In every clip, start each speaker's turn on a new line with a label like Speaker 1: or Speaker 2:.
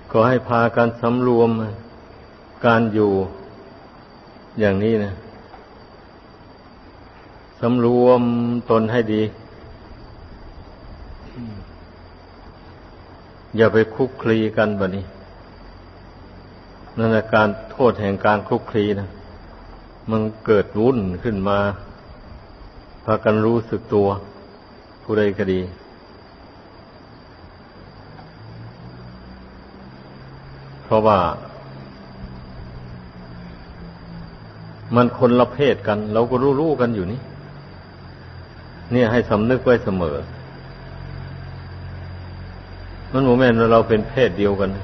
Speaker 1: ก็ให้พากันสำรวมการอยู่อย่างนี้นะสำรวมตนให้ดีอย่าไปคลุกคลีกันแบบนี้นั่นแหละการโทษแห่งการคลุกคลีนะมันเกิดวุ่นขึ้นมาพากันรู้สึกตัวผู้ใดก็ดีเพราะว่ามันคนละเพศกันเราก็รู้กันอยู่นี่เนี่ยให้สำนึกไว้เสมอมันโมเมนต์เราเป็นเพศเดียวกัน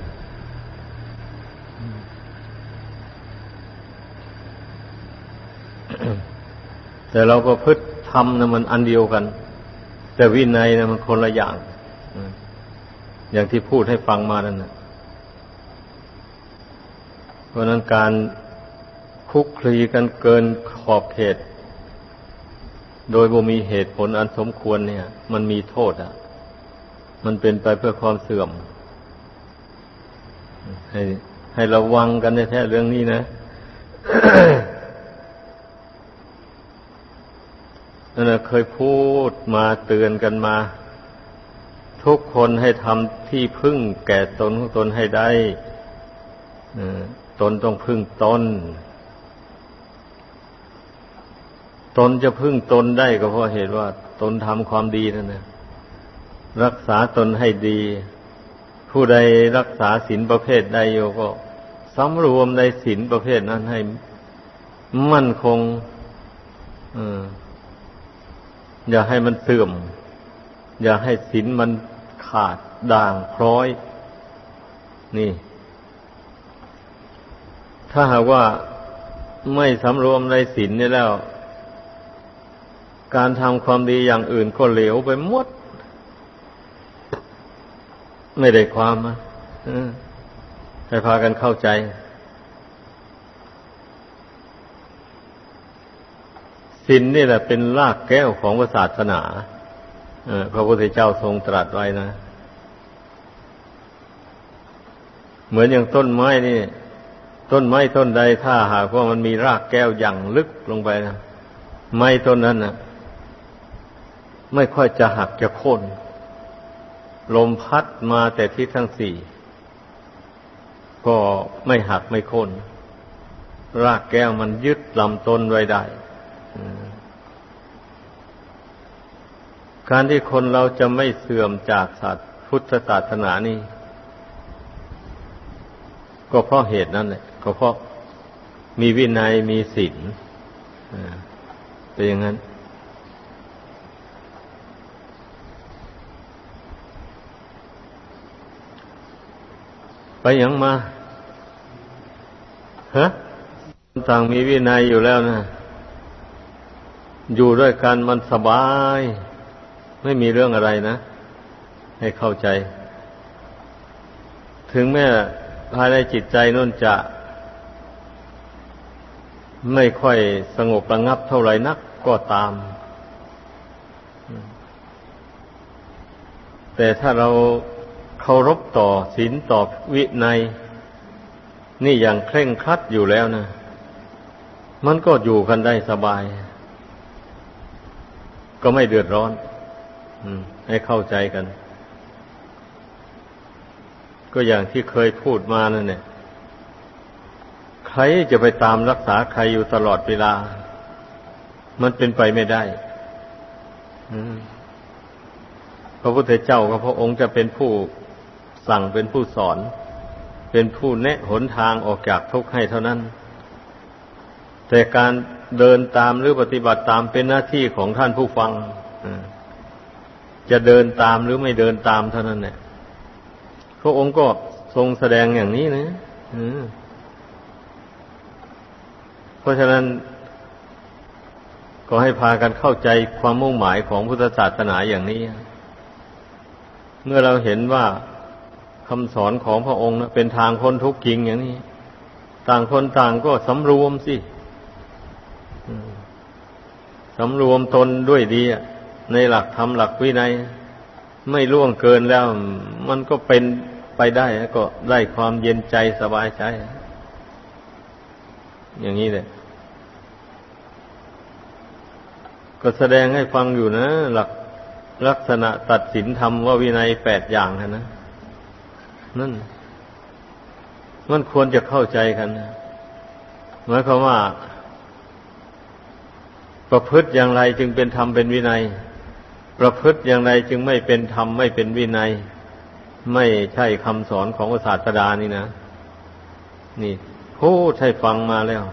Speaker 1: แต่เราก็พฤติธรรมนะมันอันเดียวกันแต่วินัยนะมันคนละอย่างอย่างที่พูดให้ฟังมานั่นนะเพราะนั้นการคุกคลีกันเกินขอบเขตโดยบ่มีเหตุผลอันสมควรเนี่ยมันมีโทษอ่ะมันเป็นไปเพื่อความเสื่อมให้ระวังกันแท้ๆเรื่องนี้นะ นั่นเคยพูดมาเตือนกันมาทุกคนให้ทำที่พึ่งแก่ตนของตนให้ได้ตนต้องพึ่งตนตนจะพึ่งตนได้ก็เพราะเหตุว่าตนทำความดีนั่นนะรักษาตนให้ดีผู้ใดรักษาศีลประเภทใดอยู่ก็สำรวมในศีลประเภทนั้นให้มั่นคงอย่าให้มันเสื่อมอย่าให้ศีลมันขาดด่างพร้อยนี่ถ้าหากว่าไม่สำรวมในศีลนี่แล้วการทำความดีอย่างอื่นก็เหลวไปหมดไม่ได้ความให้พากันเข้าใจศีลนี่แหละเป็นรากแก้วของศาสนาพระพุทธเจ้าทรงตรัสไว้นะเหมือนอย่างต้นไม้นี่ต้นไม้ต้นใดถ้าหากว่ามันมีรากแก้วอย่างลึกลงไปนะไม้ต้นนั้นนะไม่ค่อยจะหักจะโค่นลมพัดมาแต่ทิศทั้งสี่ก็ไม่หักไม่โค่นรากแก้วมันยึดลำต้นไว้ได้การที่คนเราจะไม่เสื่อมจากศาสนาพุทธศาสนานี่ก็เพราะเหตุนั้นแหละก็เพราะมีวินัยมีศีลเป็นอย่างนั้นไปอย่างมาต่างมีวินัยอยู่แล้วนะอยู่ด้วยกันมันสบายไม่มีเรื่องอะไรนะให้เข้าใจถึงแม้ภายในจิตใจนั่นจะไม่ค่อยสงบระงับเท่าไหร่นักก็ตามแต่ถ้าเราเคารพต่อศีลต่อวินัยนี่อย่างเคร่งครัดอยู่แล้วนะมันก็อยู่กันได้สบายก็ไม่เดือดร้อนให้เข้าใจกันก็อย่างที่เคยพูดมานั่นเนี่ยใครจะไปตามรักษาใครอยู่ตลอดเวลามันเป็นไปไม่ได้พระพุทธเจ้าก็พระองค์จะเป็นผู้สั่งเป็นผู้สอนเป็นผู้แนะหนทางออกจากทุกข์ให้เท่านั้นแต่การเดินตามหรือปฏิบัติตามเป็นหน้าที่ของท่านผู้ฟังจะเดินตามหรือไม่เดินตามเท่านั้นแหละพระองค์ก็ทรงแสดงอย่างนี้นะเพราะฉะนั้นก็ให้พากันเข้าใจความมุ่งหมายของพุทธศาสนาอย่างนี้เมื่อเราเห็นว่าคำสอนของพระองค์เป็นทางพ้นทุกข์จริงอย่างนี้ต่างคนต่างก็สำรวมสิสำรวมตนด้วยดีในหลักธรรมหลักวินัยไม่ล่วงเกินแล้วมันก็เป็นไปได้ก็ได้ความเย็นใจสบายใจอย่างนี้เลยก็แสดงให้ฟังอยู่นะหลักลักษณะตัดสินธรรมว่าวินัย8อย่างนะนั่นมันควรจะเข้าใจกันนะหมายความว่าประพฤติอย่างไรจึงเป็นธรรมเป็นวินัยประพฤติอย่างไรจึงไม่เป็นธรรมไม่เป็นวินัยไม่ใช่คำสอนของพระศาสดานี่นะนี่พูดให้ฟังมาแล้ว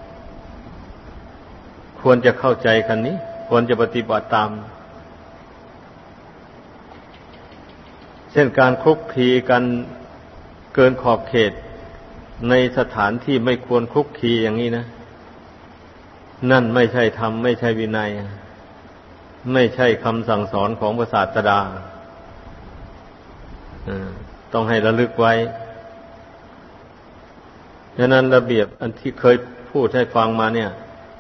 Speaker 1: ควรจะเข้าใจกันนี้ควรจะปฏิบัติตามเช่นการคลุกคลีกันเกินขอบเขตในสถานที่ไม่ควรคลุกคลีอย่างนี้นะนั่นไม่ใช่ธรรมไม่ใช่วินัยไม่ใช่คำสั่งสอนของพระศาสดาต้องให้ระลึกไว้ฉะนั้นระเบียบอันที่เคยพูดให้ฟังมาเนี่ย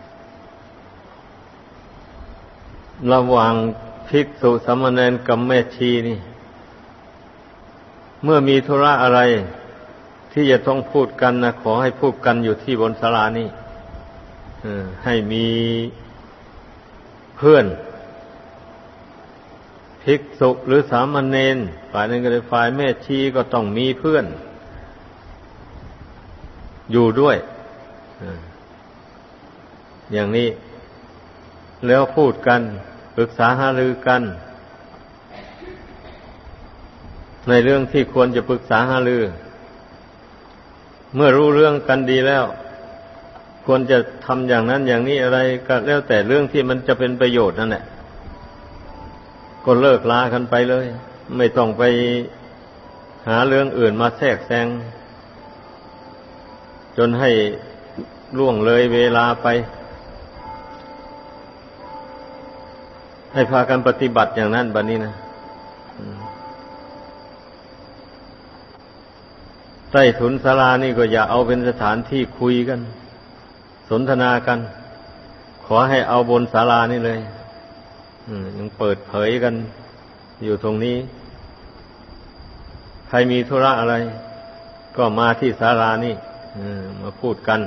Speaker 1: ระหว่างภิกษุสามเณรกับแม่ชีนี่เมื่อมีธุระอะไรที่จะต้องพูดกันนะขอให้พูดกันอยู่ที่บนศาลานี่ให้มีเพื่อนภิกษุหรือสามเณรฝ่ายนึงก็ได้ฝ่ายแม่ชีก็ต้องมีเพื่อนอยู่ด้วยอย่างนี้แล้วพูดกันปรึกษาหารือกันในเรื่องที่ควรจะปรึกษาหารือเมื่อรู้เรื่องกันดีแล้วควรจะทำอย่างนั้นอย่างนี้อะไรก็แล้วแต่เรื่องที่มันจะเป็นประโยชน์นั่นแหละก็เลิกลากันไปเลยไม่ต้องไปหาเรื่องอื่นมาแทรกแซงจนให้ล่วงเลยเวลาไปให้พากันปฏิบัติอย่างนั้นบัดนี้นะใต้ถุนศาลานี่ก็อย่าเอาเป็นสถานที่คุยกันสนทนากันขอให้เอาบนศาลานี่เลยยังเปิดเผยกันอยู่ตรงนี้ใครมีธุระอะไรก็มาที่ศาลานี่มาพูดกัน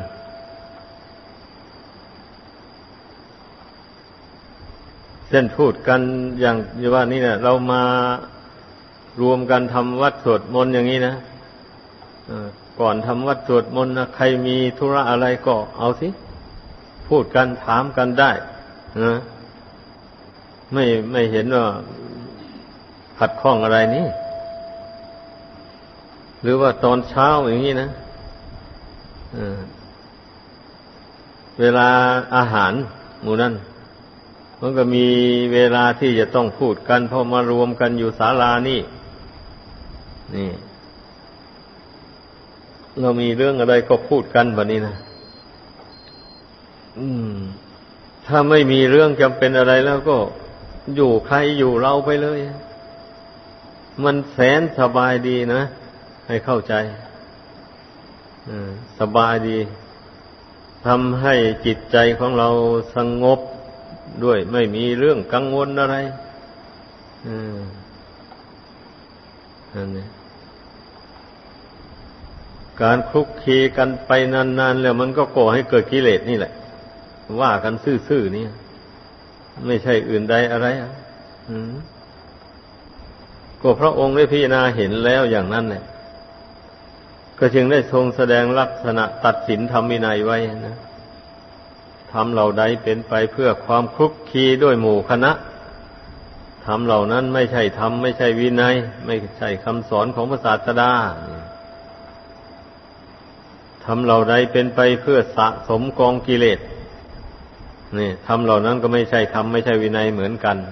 Speaker 1: เช่นพูดกันอย่างว่านี่เนี่ยเรามารวมกันทำวัดสวดมนต์อย่างนี้นะก่อนทำวัดสวดมนต์นะใครมีธุระอะไรก็เอาสิพูดกันถามกันได้นะไม่เห็นว่าขัดข้องอะไรนี่หรือว่าตอนเช้าอย่างนี้นะเวลาอาหารหมู่นั้นมันก็มีเวลาที่จะต้องพูดกันเพราะมารวมกันอยู่ศาลานี่เรามีเรื่องอะไรก็พูดกันแบบนี้นะถ้าไม่มีเรื่องจำเป็นอะไรแล้วก็อยู่ใครอยู่เราไปเลยมันแสนสบายดีนะให้เข้าใจสบายดีทำให้จิตใจของเราสงบด้วยไม่มีเรื่องกังวลอะไรอันนี้การคลุกคลีกันไปนานๆแล้วมันก็ก่อให้เกิดกิเลสนี่แหละว่ากันซื่อๆนี่ไม่ใช่อื่นใดอะไรก็พระองค์ได้พิจารณาเห็นแล้วอย่างนั้นแหละก็จึงได้ทรงแสดงลักษณะตัดสินธรรมวินัยไว้นะธรรมเหล่าใดเป็นไปเพื่อความคลุกคลีด้วยหมู่คณะธรรมเหล่านั้นไม่ใช่ธรรมไม่ใช่วินัยไม่ใช่คำสอนของพระศาสดาธรรมเหล่าใดเป็นไปเพื่อสะสมกองกิเลสนี่ธรรมเหล่านั้นก็ไม่ใช่ธรรมไม่ใช่วินัยเหมือนกัน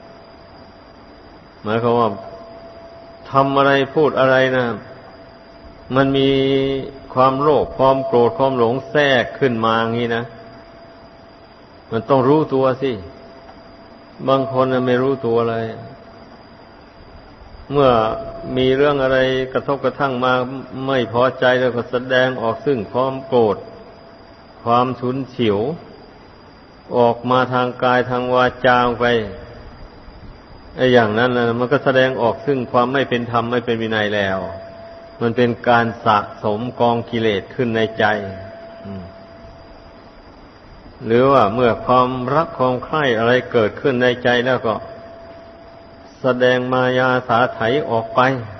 Speaker 1: หมายความว่าทำอะไรพูดอะไรนะมันมีความโลภความโกรธความหลงแทรกขึ้นมาอย่างนี้นะมันต้องรู้ตัวสิบางคนไม่รู้ตัวเลย เมื่อมีเรื่องอะไรกระทบกระทั่งมาไม่พอใจแล้วก็แสดงออกซึ่งความโกรธความฉุนเฉียวออกมาทางกายทางวาจาไปไอ้อย่างนั้นนะมันก็แสดงออกซึ่งความไม่เป็นธรรมไม่เป็นวินัยแล้วมันเป็นการสะสมกองกิเลสขึ้นในใจหรือว่าเมื่อความรักความใคร่อะไรเกิดขึ้นในใจแล้วก็แสดงมายาสาไถออกไป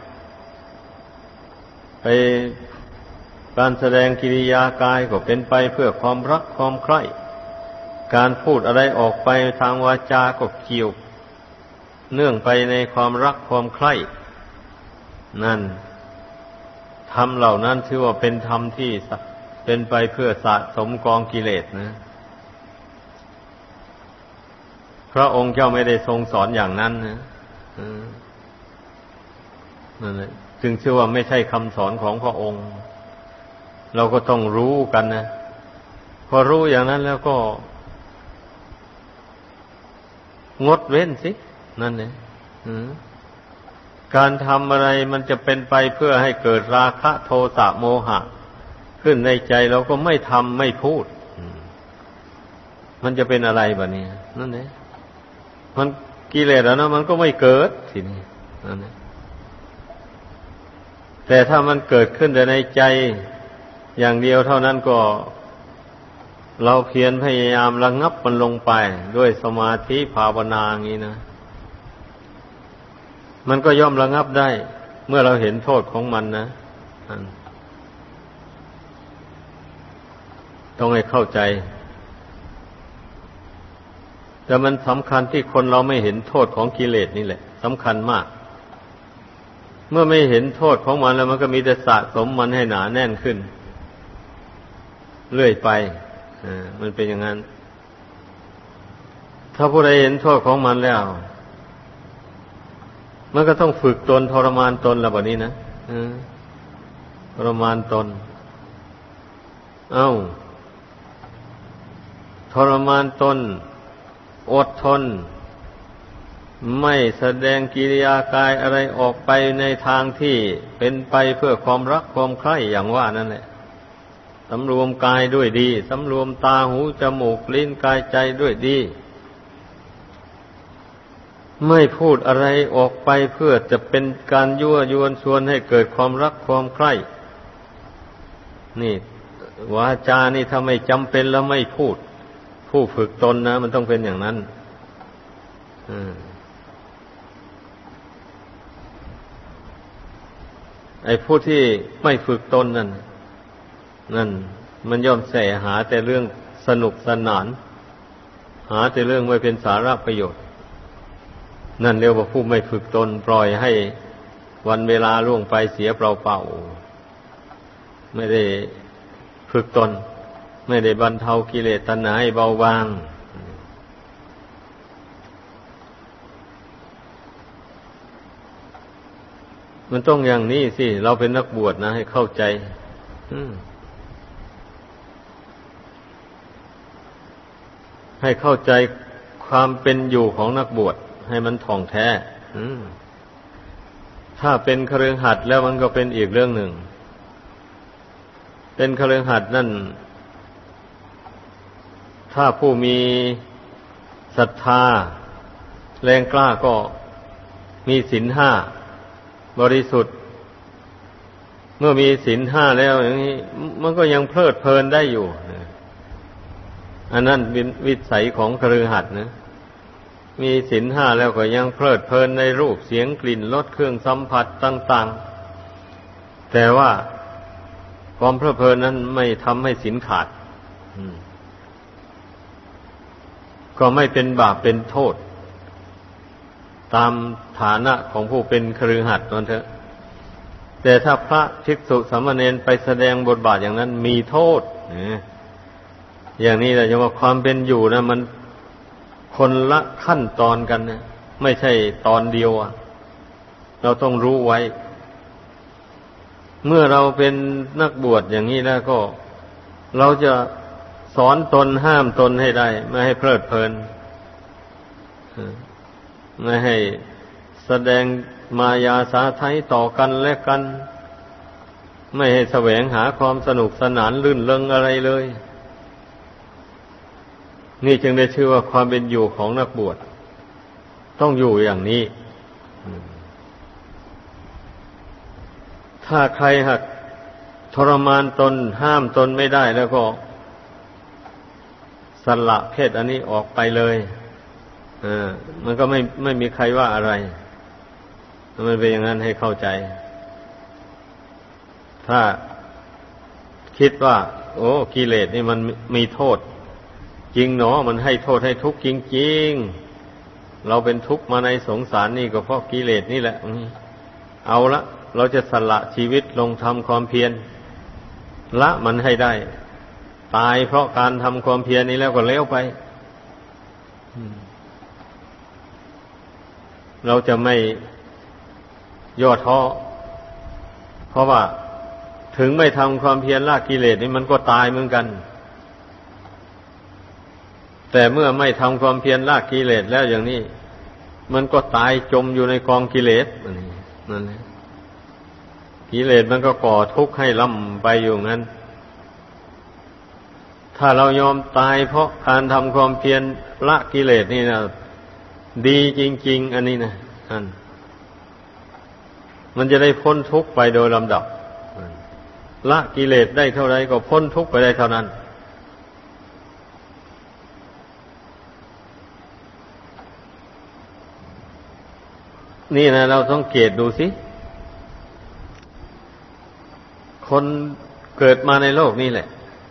Speaker 1: การแสดงกิริยากายก็เป็นไปเพื่อความรักความใคร่การพูดอะไรออกไปทางวาจาก็เกี่ยวเนื่องไปในความรักความใคร่นั่นธรรมเหล่านั้นชื่อว่าเป็นธรรมที่เป็นไปเพื่อสะสมกองกิเลสนะพระองค์เจ้าไม่ได้ทรงสอนอย่างนั้นนะนั่นแหละจึงชื่อว่าไม่ใช่คำสอนของพระองค์เราก็ต้องรู้กันนะพอรู้อย่างนั้นแล้วก็งดเว้นสินั่นเองการทำอะไรมันจะเป็นไปเพื่อให้เกิดราคะโทสะโมหะขึ้นในใจเราก็ไม่ทำไม่พูดมันจะเป็นอะไรแบบนี้นั่นเองมันกิเลสแล้วนะมันก็ไม่เกิดทีนี้นั่นเองแต่ถ้ามันเกิดขึ้นแต่ในใจอย่างเดียวเท่านั้นก็เราเพียรพยายามระงับมันลงไปด้วยสมาธิภาวนาอย่างนี้นะมันก็ย่อมระงับได้เมื่อเราเห็นโทษของมันนะต้องให้เข้าใจแต่มันสำคัญที่คนเราไม่เห็นโทษของกิเลสนี่แหละสำคัญมากเมื่อไม่เห็นโทษของมันแล้วมันก็มีแต่สะสมมันให้หนาแน่นขึ้นเรื่อยไปมันเป็นอย่างนั้นถ้าผู้ใดเห็นโทษของมันแล้วมันก็ต้องฝึกตนทรมานตนแล้วแบบนี้นะทรมานตนทรมานตนอดทนไม่แสดงกิริยากายอะไรออกไปในทางที่เป็นไปเพื่อความรักความใคร่อย่างว่านั่นแหละสำรวมกายด้วยดีสำรวมตาหูจมูกลิ้นกายใจด้วยดีไม่พูดอะไรออกไปเพื่อจะเป็นการยั่วยวนชวนให้เกิดความรักความใคร่นี่วาจานี่ถ้าไม่จำเป็นแล้วไม่พูดผู้ฝึกตนนะมันต้องเป็นอย่างนั้นไอ้ผู้ที่ไม่ฝึกตนนั่นมันย่อมแสหาแต่เรื่องสนุกสนานหาแต่เรื่องไม่เป็นสาระประโยชน์นั่นเรียกว่าผู้ไม่ฝึกตนปล่อยให้วันเวลาล่วงไปเสียเปล่าๆไม่ได้ฝึกตนไม่ได้บรรเทากิเลสตัณหาให้เบาบางมันต้องอย่างนี้สิเราเป็นนักบวชนะให้เข้าใจให้เข้าใจความเป็นอยู่ของนักบวชให้มันท่องแท้ถ้าเป็นคฤหัสถ์แล้วมันก็เป็นอีกเรื่องหนึ่งเป็นคฤหัสถ์นั่นถ้าผู้มีศรัทธาแรงกล้าก็มีศีลห้าบริสุทธิ์เมื่อมีศีลห้าแล้วอย่างนี้มันก็ยังเพลิดเพลินได้อยู่อันนั้นเป็นวิสัยของคฤหัสถ์นะมีศีลห้าแล้วก็ยังเพลิดเพลินในรูปเสียงกลิ่นรสเครื่องสัมผัสต่างๆแต่ว่าความเพลิดเพลินนั้นไม่ทำให้ศีลขาดก็ไม่เป็นบาปเป็นโทษตามฐานะของผู้เป็นคฤหัสถ์นั่นเถอะแต่ถ้าพระภิกษุสามเณรไปแสดงบทบาทอย่างนั้นมีโทษอย่างนี้แหละจะว่าความเป็นอยู่นะมันคนละขั้นตอนกันนะไม่ใช่ตอนเดียวเราต้องรู้ไว้เมื่อเราเป็นนักบวชอย่างนี้แล้วก็เราจะสอนตนห้ามตนให้ได้ไม่ให้เพลิดเพลินไม่ให้แสดงมายาสาไถต่อกันและกันไม่ให้แสวงหาความสนุกสนานลื่นเริงอะไรเลยนี่จึงได้ชื่อว่าความเป็นอยู่ของนักบวชต้องอยู่อย่างนี้ถถ้าใครหักทรมานตนห้ามตนไม่ได้แล้วก็สละเพศอันนี้ออกไปเลยมันก็ไม่มีใครว่าอะไรมันเป็นอย่างนั้นให้เข้าใจถ้าคิดว่าโอ้กิเลสนี่มันมีโทษจริงหนอมันให้โทษให้ทุกข์จริงๆเราเป็นทุกข์มาในสงสารนี่ก็เพราะกิเลสนี่แหละเอาละเราจะสละชีวิตลงทำความเพียรละมันให้ได้ตายเพราะการทำความเพียรนี้แล้วก็แล้วไปเราจะไม่ย่อท้อเพราะว่าถึงไม่ทำความเพียรละกิเลสนี่มันก็ตายเหมือนกันแต่เมื่อไม่ทำความเพียรละกิเลสแล้วอย่างนี้มันก็ตายจมอยู่ในกองกิเลสนั่นแหละกิเลสมันก็ก่อทุกข์ให้ล่ำไปอยู่งั้นถ้าเรายอมตายเพราะการทำความเพียรละกิเลสนี่นะดีจริงๆอันนี้นะมันจะได้พ้นทุกข์ไปโดยลำดับละกิเลสได้เท่าไรก็พ้นทุกข์ไปได้เท่านั้นนี่นะเราสังเกตดูสิคนเกิดมาในโลกนี้แหละ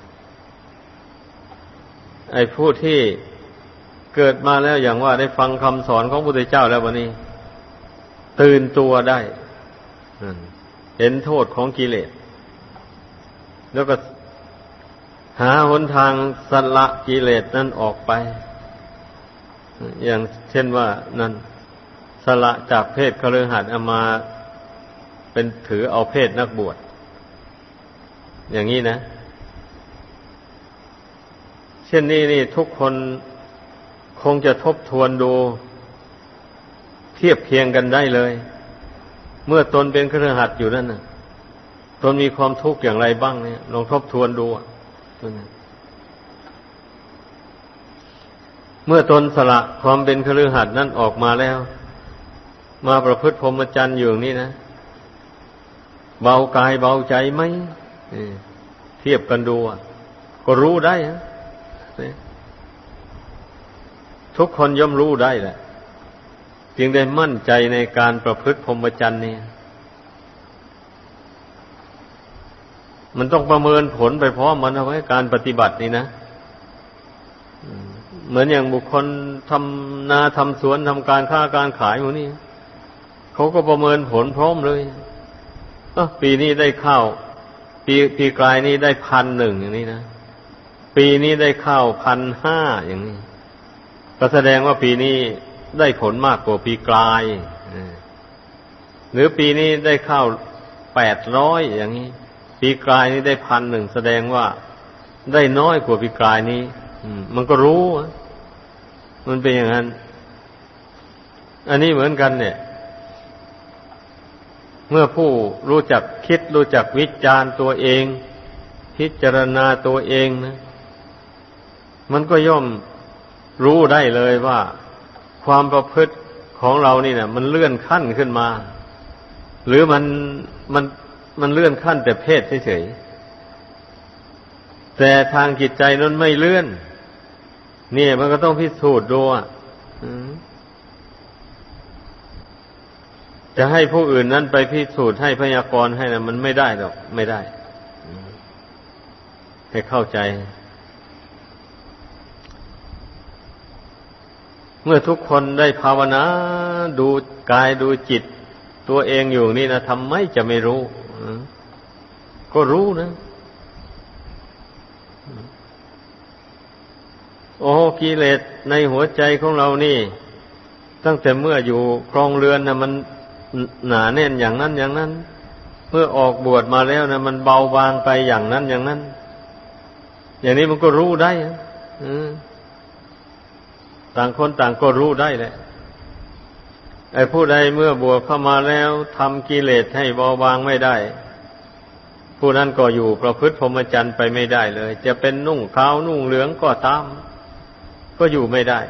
Speaker 1: ไอ้ผู้ที่เกิดมาแล้วอย่างว่าได้ฟังคำสอนของพระพุทธเจ้าแล้ววันนี้ตื่นตัวได้เห็นโทษของกิเลสแล้วก็หาหนทางสละกิเลสนั้นออกไปอย่างเช่นว่านั้นสละจากเพศคฤหัสถ์เอามาเป็นถือเอาเพศนักบวชอย่างนี้นะเช่นนี้นี่ทุกคนคงจะทบทวนดูเทียบเคียงกันได้เลยเมื่อตนเป็นคฤหัสถ์อยู่นั่นน่ะตนมีความทุกข์อย่างไรบ้างเนี่ยลองทบทวนดูเมื่อตนสละความเป็นคฤหัสถ์นั้นออกมาแล้วมาประพฤติพรหมจรรย์อยู่นี่นะเบากายเบาใจไหมเทียบกันดูก็รู้ได้ทุกคนย่อมรู้ได้แหละจึงได้มั่นใจในการประพฤติพรหมจรรย์นี่มันต้องประเมินผลไปพร้อมมันเอาไว้การปฏิบัตินี่นะเหมือนอย่างบุคคลทำนาทำสวนทำการค้าการขายพวกนี้เขาก็ประเมินผลพร้อมเลยปีนี้ได้ข้าวปีกลายนี้ได้ 1,100 อย่างนี้นะปีนี้ได้ข้าว 1,500 อย่างนี้ก็แสดงว่าปีนี้ได้ผลมากกว่าปีกลายหรือปีนี้ได้ข้าว 800 อย่างนี้ปีกลายนี้ได้ 1,100 แสดงว่าได้น้อยกว่าปีกลายนี้มันก็รู้มันเป็นอย่างนั้นอันนี้เหมือนกันเนี่ยเมื่อผู้รู้จักคิดรู้จักวิจารณ์ตัวเองพิจารณาตัวเองนะมันก็ย่อมรู้ได้เลยว่าความประพฤติของเรานี่นะมันเลื่อนขั้นขึ้นมาหรือมันเลื่อนขั้นแต่เพศเฉยๆแต่ทางจิตใจนั้นไม่เลื่อนนี่มันก็ต้องพิสูจน์ดูจะให้ผู้อื่นนั้นไปพิสูจน์ให้พยากรณ์ให้นะมันไม่ได้หรอกไม่ได้ให้เข้าใจเมื่อทุกคนได้ภาวนาดูกายดูจิตตัวเองอยู่นี่นะทำไมจะไม่รู้ก็รู้นะโอ้กิเลสในหัวใจของเรานี่ตั้งแต่เมื่ออยู่ครองเรือนนะมันหนาแน่นอย่างนั้นอย่างนั้นเมื่อออกบวชมาแล้วนะมันเบาบางไปอย่างนั้นอย่างนั้นอย่างนี้มันก็รู้ได้ต่างคนต่างก็รู้ได้แหละไอ้ผู้ใดเมื่อบวชเข้ามาแล้วทำกิเลสให้เบาบางไม่ได้ผู้นั้นก็อยู่ประพฤติพรหมจรรย์ไปไม่ได้เลยจะเป็นนุ่งขาวนุ่งเหลืองก็ตามก็อยู่ไม่ได้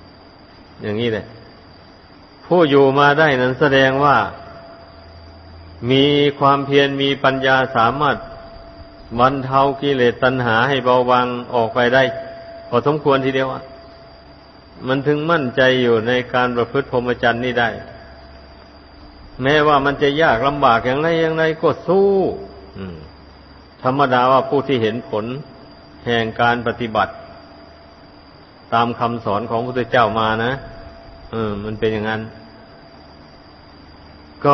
Speaker 1: อย่างนี้แหละผู้อยู่มาได้นั้นแสดงว่ามีความเพียรมีปัญญาสามารถบรรเทากิเลสตัณหาให้เบาบางออกไปได้พอสมควรทีเดียวมันถึงมั่นใจอยู่ในการประพฤติพรหมจรรย์นี้ได้แม้ว่ามันจะยากลำบากอย่างไรก็สู้ธรรมดาว่าผู้ที่เห็นผลแห่งการปฏิบัติตามคำสอนของพระพุทธเจ้ามานะมันเป็นอย่างนั้นก็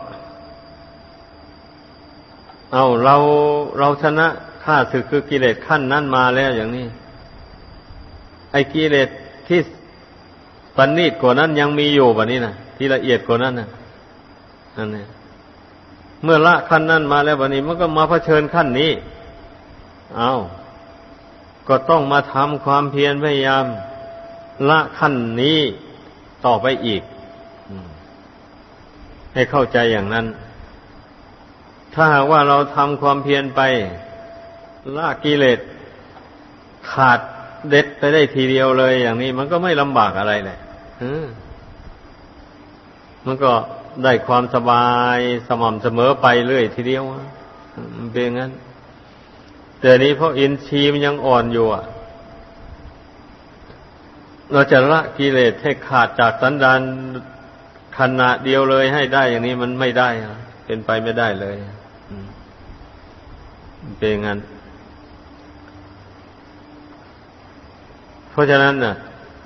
Speaker 1: เราชนะข้าศึกคือกิเลสขั้นนั้นมาแล้วอย่างนี้ไอ้กิเลสที่ปณีตกว่านั้นยังมีอยู่แบบนี้นะที่ละเอียดกว่านั้นนะนั่นเองเมื่อละขั้นนั้นมาแล้วแบบนี้มันก็มาเผชิญขั้นนี้ก็ต้องมาทำความเพียรพยายามละขั้นนี้ต่อไปอีกให้เข้าใจอย่างนั้นถ้าหากว่าเราทำความเพียรไปละกิเลสขาดเด็ดไปได้ทีเดียวเลยอย่างนี้มันก็ไม่ลำบากอะไรเลยมันก็ได้ความสบายสม่ำเสมอไปเรื่อยทีเดียวมันเป็นงั้นแต่นี้เพราะอินทรีย์มันยังอ่อนอยู่เราจะละกิเลสให้ขาดจากสันดานขณะเดียวเลยให้ได้อย่างนี้มันไม่ได้เป็นไปไม่ได้เลยเป็นงั้นเพราะฉะนั้นน่ะ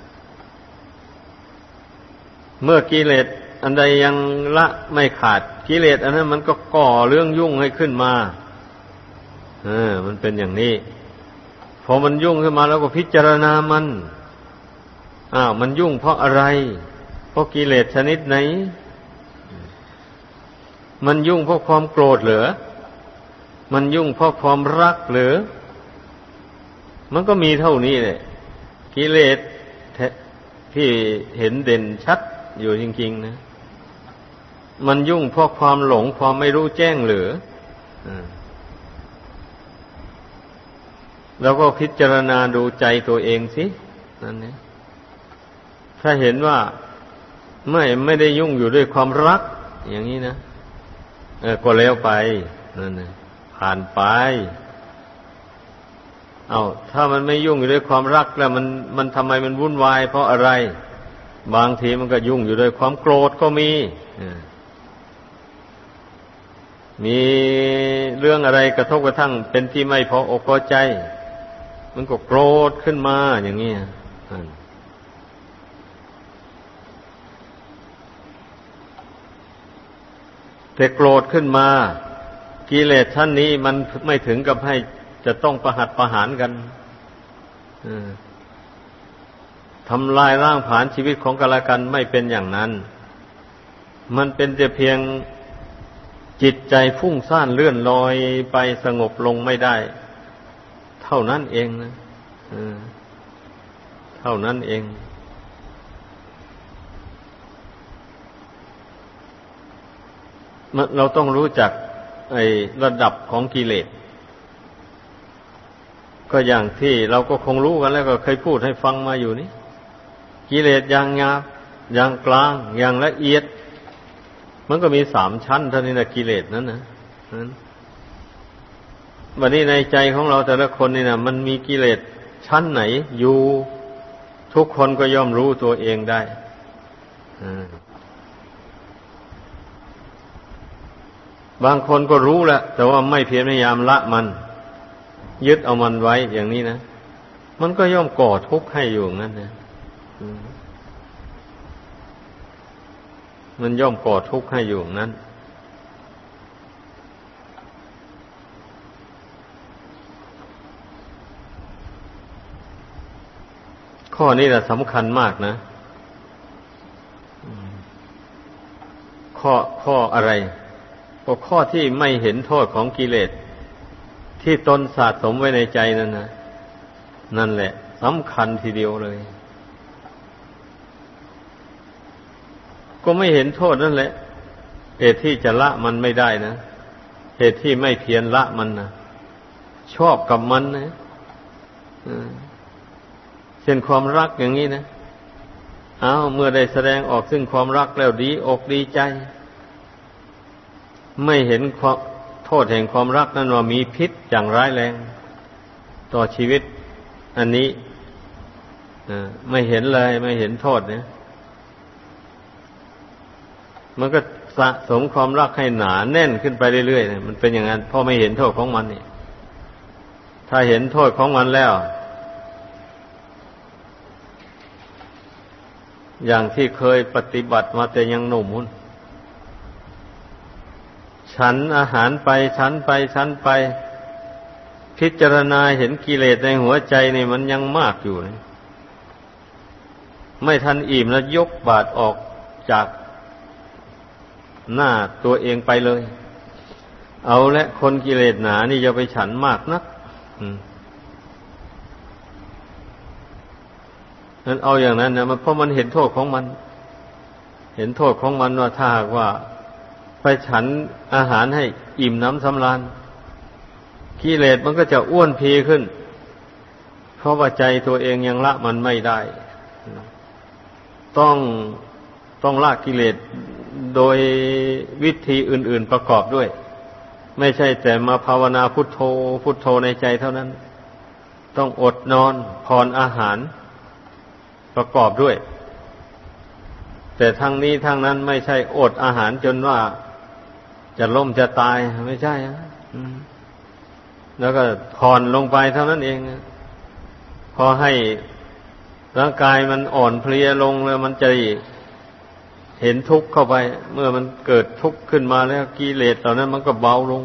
Speaker 1: เมื่อกิเลสอันใดยังละไม่ขาดกิเลสอันนั้นมันก็ก่อเรื่องยุ่งให้ขึ้นมามันเป็นอย่างนี้พอมันยุ่งขึ้นมาแล้วก็พิจารณามันมันยุ่งเพราะอะไรเพราะกิเลสชนิดไหนมันยุ่งเพราะความโกรธเหรอมันยุ่งเพราะความรักเหรอมันก็มีเท่านี้แหละกิเลสที่เห็นเด่นชัดอยู่จริงๆนะมันยุ่งเพราะความหลงความไม่รู้แจ้งเหรือแล้วก็พิจารณาดูใจตัวเองสินั่นเนี่ยถ้าเห็นว่าไม่ได้ยุ่งอยู่ด้วยความรักอย่างนี้นะก็แล้วไปนั่นนะผ่านไปถ้ามันไม่ยุ่งอยู่ด้วยความรักแล้วมันทำไมมันวุ่นวายเพราะอะไรบางทีมันก็ยุ่งอยู่ด้วยความโกรธก็มีเรื่องอะไรกระทบกระทั่งเป็นที่ไม่พออกพอใจมันก็โกรธขึ้นมาอย่างนี้แต่โกรธขึ้นมากิเลสชั้นนี้มันไม่ถึงกับให้จะต้องประหัตประหารกันทำลายร่างผลาญชีวิตของกันและกันไม่เป็นอย่างนั้นมันเป็นแต่เพียงจิตใจฟุ้งซ่านเลื่อนลอยไปสงบลงไม่ได้เท่านั้นเองนะเท่านั้นเองเราต้องรู้จักระดับของกิเลสก็อย่างที่เราก็คงรู้กันแล้วก็เคยพูดให้ฟังมาอยู่นี่กิเลสอย่างหยาบอย่างกลางอย่างละเอียดมันก็มี3ชั้นเท่านี้นะกิเลสนั้นนะวันนี้ในใจของเราแต่ละคนนี่นะมันมีกิเลสชั้นไหนอยู่ทุกคนก็ย่อมรู้ตัวเองได้บางคนก็รู้แหละแต่ว่าไม่เพียรพยายามละมันยึดเอามันไว้อย่างนี้นะมันก็ย่อมก่อทุกข์ให้อยู่งั้นนะมันย่อมก่อทุกข์ให้อยู่นั้นข้อนี้แหละสำคัญมากนะข้ออะไรก็ข้อที่ไม่เห็นโทษของกิเลสที่ตนสะสมไว้ในใจนั่นนะนั่นแหละสำคัญทีเดียวเลยก็ไม่เห็นโทษนั่นแหละเหตุที่จะละมันไม่ได้นะเหตุที่ไม่เพียรละมันนะชอบกับมันนะเช่นความรักอย่างนี้นะเมื่อได้แสดงออกซึ่งความรักแล้วดีอกดีใจไม่เห็นความโทษแห่งความรักนั้นว่ามีพิษอย่างร้ายแรงต่อชีวิตอันนี้ไม่เห็นเลยไม่เห็นโทษเนี่ยมันก็สะสมความรักให้หนาแน่นขึ้นไปเรื่อยๆมันเป็นอย่างนั้นเพราะไม่เห็นโทษของมันนี่ถ้าเห็นโทษของมันแล้วอย่างที่เคยปฏิบัติมาแต่ยังหนุ่มหุ่นฉันอาหารไปฉันไปพิจารณาเห็นกิเลสในหัวใจนี่มันยังมากอยู่นะไม่ทันอิ่มแล้วยกบาตรออกจากหน้าตัวเองไปเลยเอาละคนกิเลสหนานี่จะไปฉันมากนักนั้นเอาอย่างนั้นนะมันเพราะมันเห็นโทษของมันเห็นโทษของมันว่าถ้าหากว่าไปฉันอาหารให้อิ่มน้ำสำราญกิเลสมันก็จะอ้วนพีขึ้นเพราะว่าใจตัวเองยังละมันไม่ได้ต้องละกิเลสโดยวิธีอื่นๆประกอบด้วยไม่ใช่แต่มาภาวนาพุทโธพุทโธในใจเท่านั้นต้องอดนอนผ่อนอาหารประกอบด้วยแต่ทั้งนี้ทั้งนั้นไม่ใช่อดอาหารจนว่าจะล้มจะตายไม่ใช่แล้วก็ผ่อนลงไปเท่านั้นเองพอให้ร่างกายมันอ่อนเพลียลงแล้วมันจะเห็นทุกข์เข้าไปเมื่อมันเกิดทุกข์ขึ้นมาแล้วกิเลสเหล่านั้นมันก็เบาลง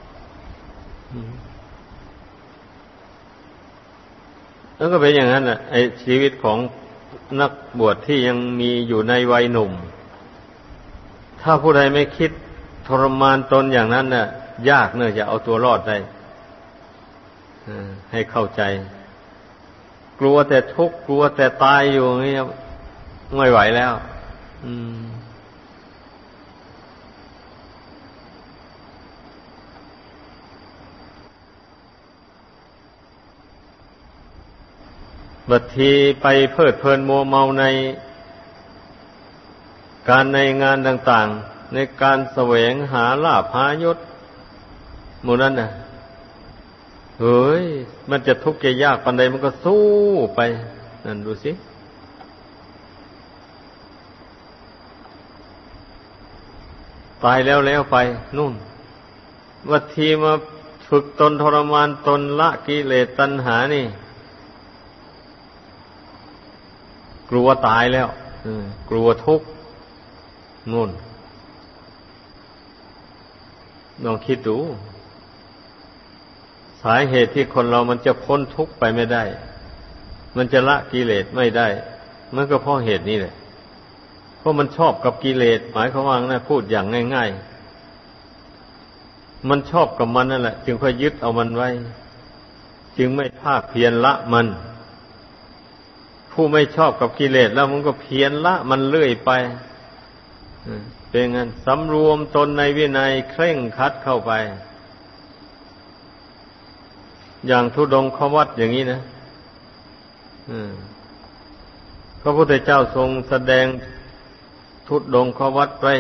Speaker 1: แล้วก็เป็นอย่างนั้นแหละไอ้ชีวิตของนักบวชที่ยังมีอยู่ในวัยหนุ่มถ้าผู้ใดไม่คิดทรมานตนอย่างนั้นน่ะยากเนอะจะเอาตัวรอดได้ให้เข้าใจกลัวแต่ทุกข์กลัวแต่ตายอยู่อย่างนี้ไม่ไหวแล้วบัดทีไปเพลิดเพลินมัวเมาในการในงานต่างๆในการแสวงหาลาภหายศหมู่นั้นน่ะเฮ้ยมันจะทุกข์จะยากปานใดมันก็สู้ไปนั่นดูสิตายแล้วไปนู่นบัดทีมาฝึกตนทรมานตนละกิเลสตัณหานี่กลัวตายแล้วกลัวทุกข์นู่นลองคิดดูสาเหตุที่คนเรามันจะพ้นทุกข์ไปไม่ได้มันจะละกิเลสไม่ได้มันก็เพราะเหตุนี้แหละเพราะมันชอบกับกิเลสหมายความว่านะพูดอย่างง่ายๆมันชอบกับมันนั่นแหละจึงค่อยยึดเอามันไว้จึงไม่ภาคเพียรละมันผู้ไม่ชอบกับกิเลสแล้วมันก็เพียรละมันเรื่อยไปเป็นงั้นสำรวมตนในวินัยเคร่งครัดเข้าไปอย่างธุดงควัตรอย่างนี้นะพระพุทธเจ้าทรงแสดงธุดงควัตรไว้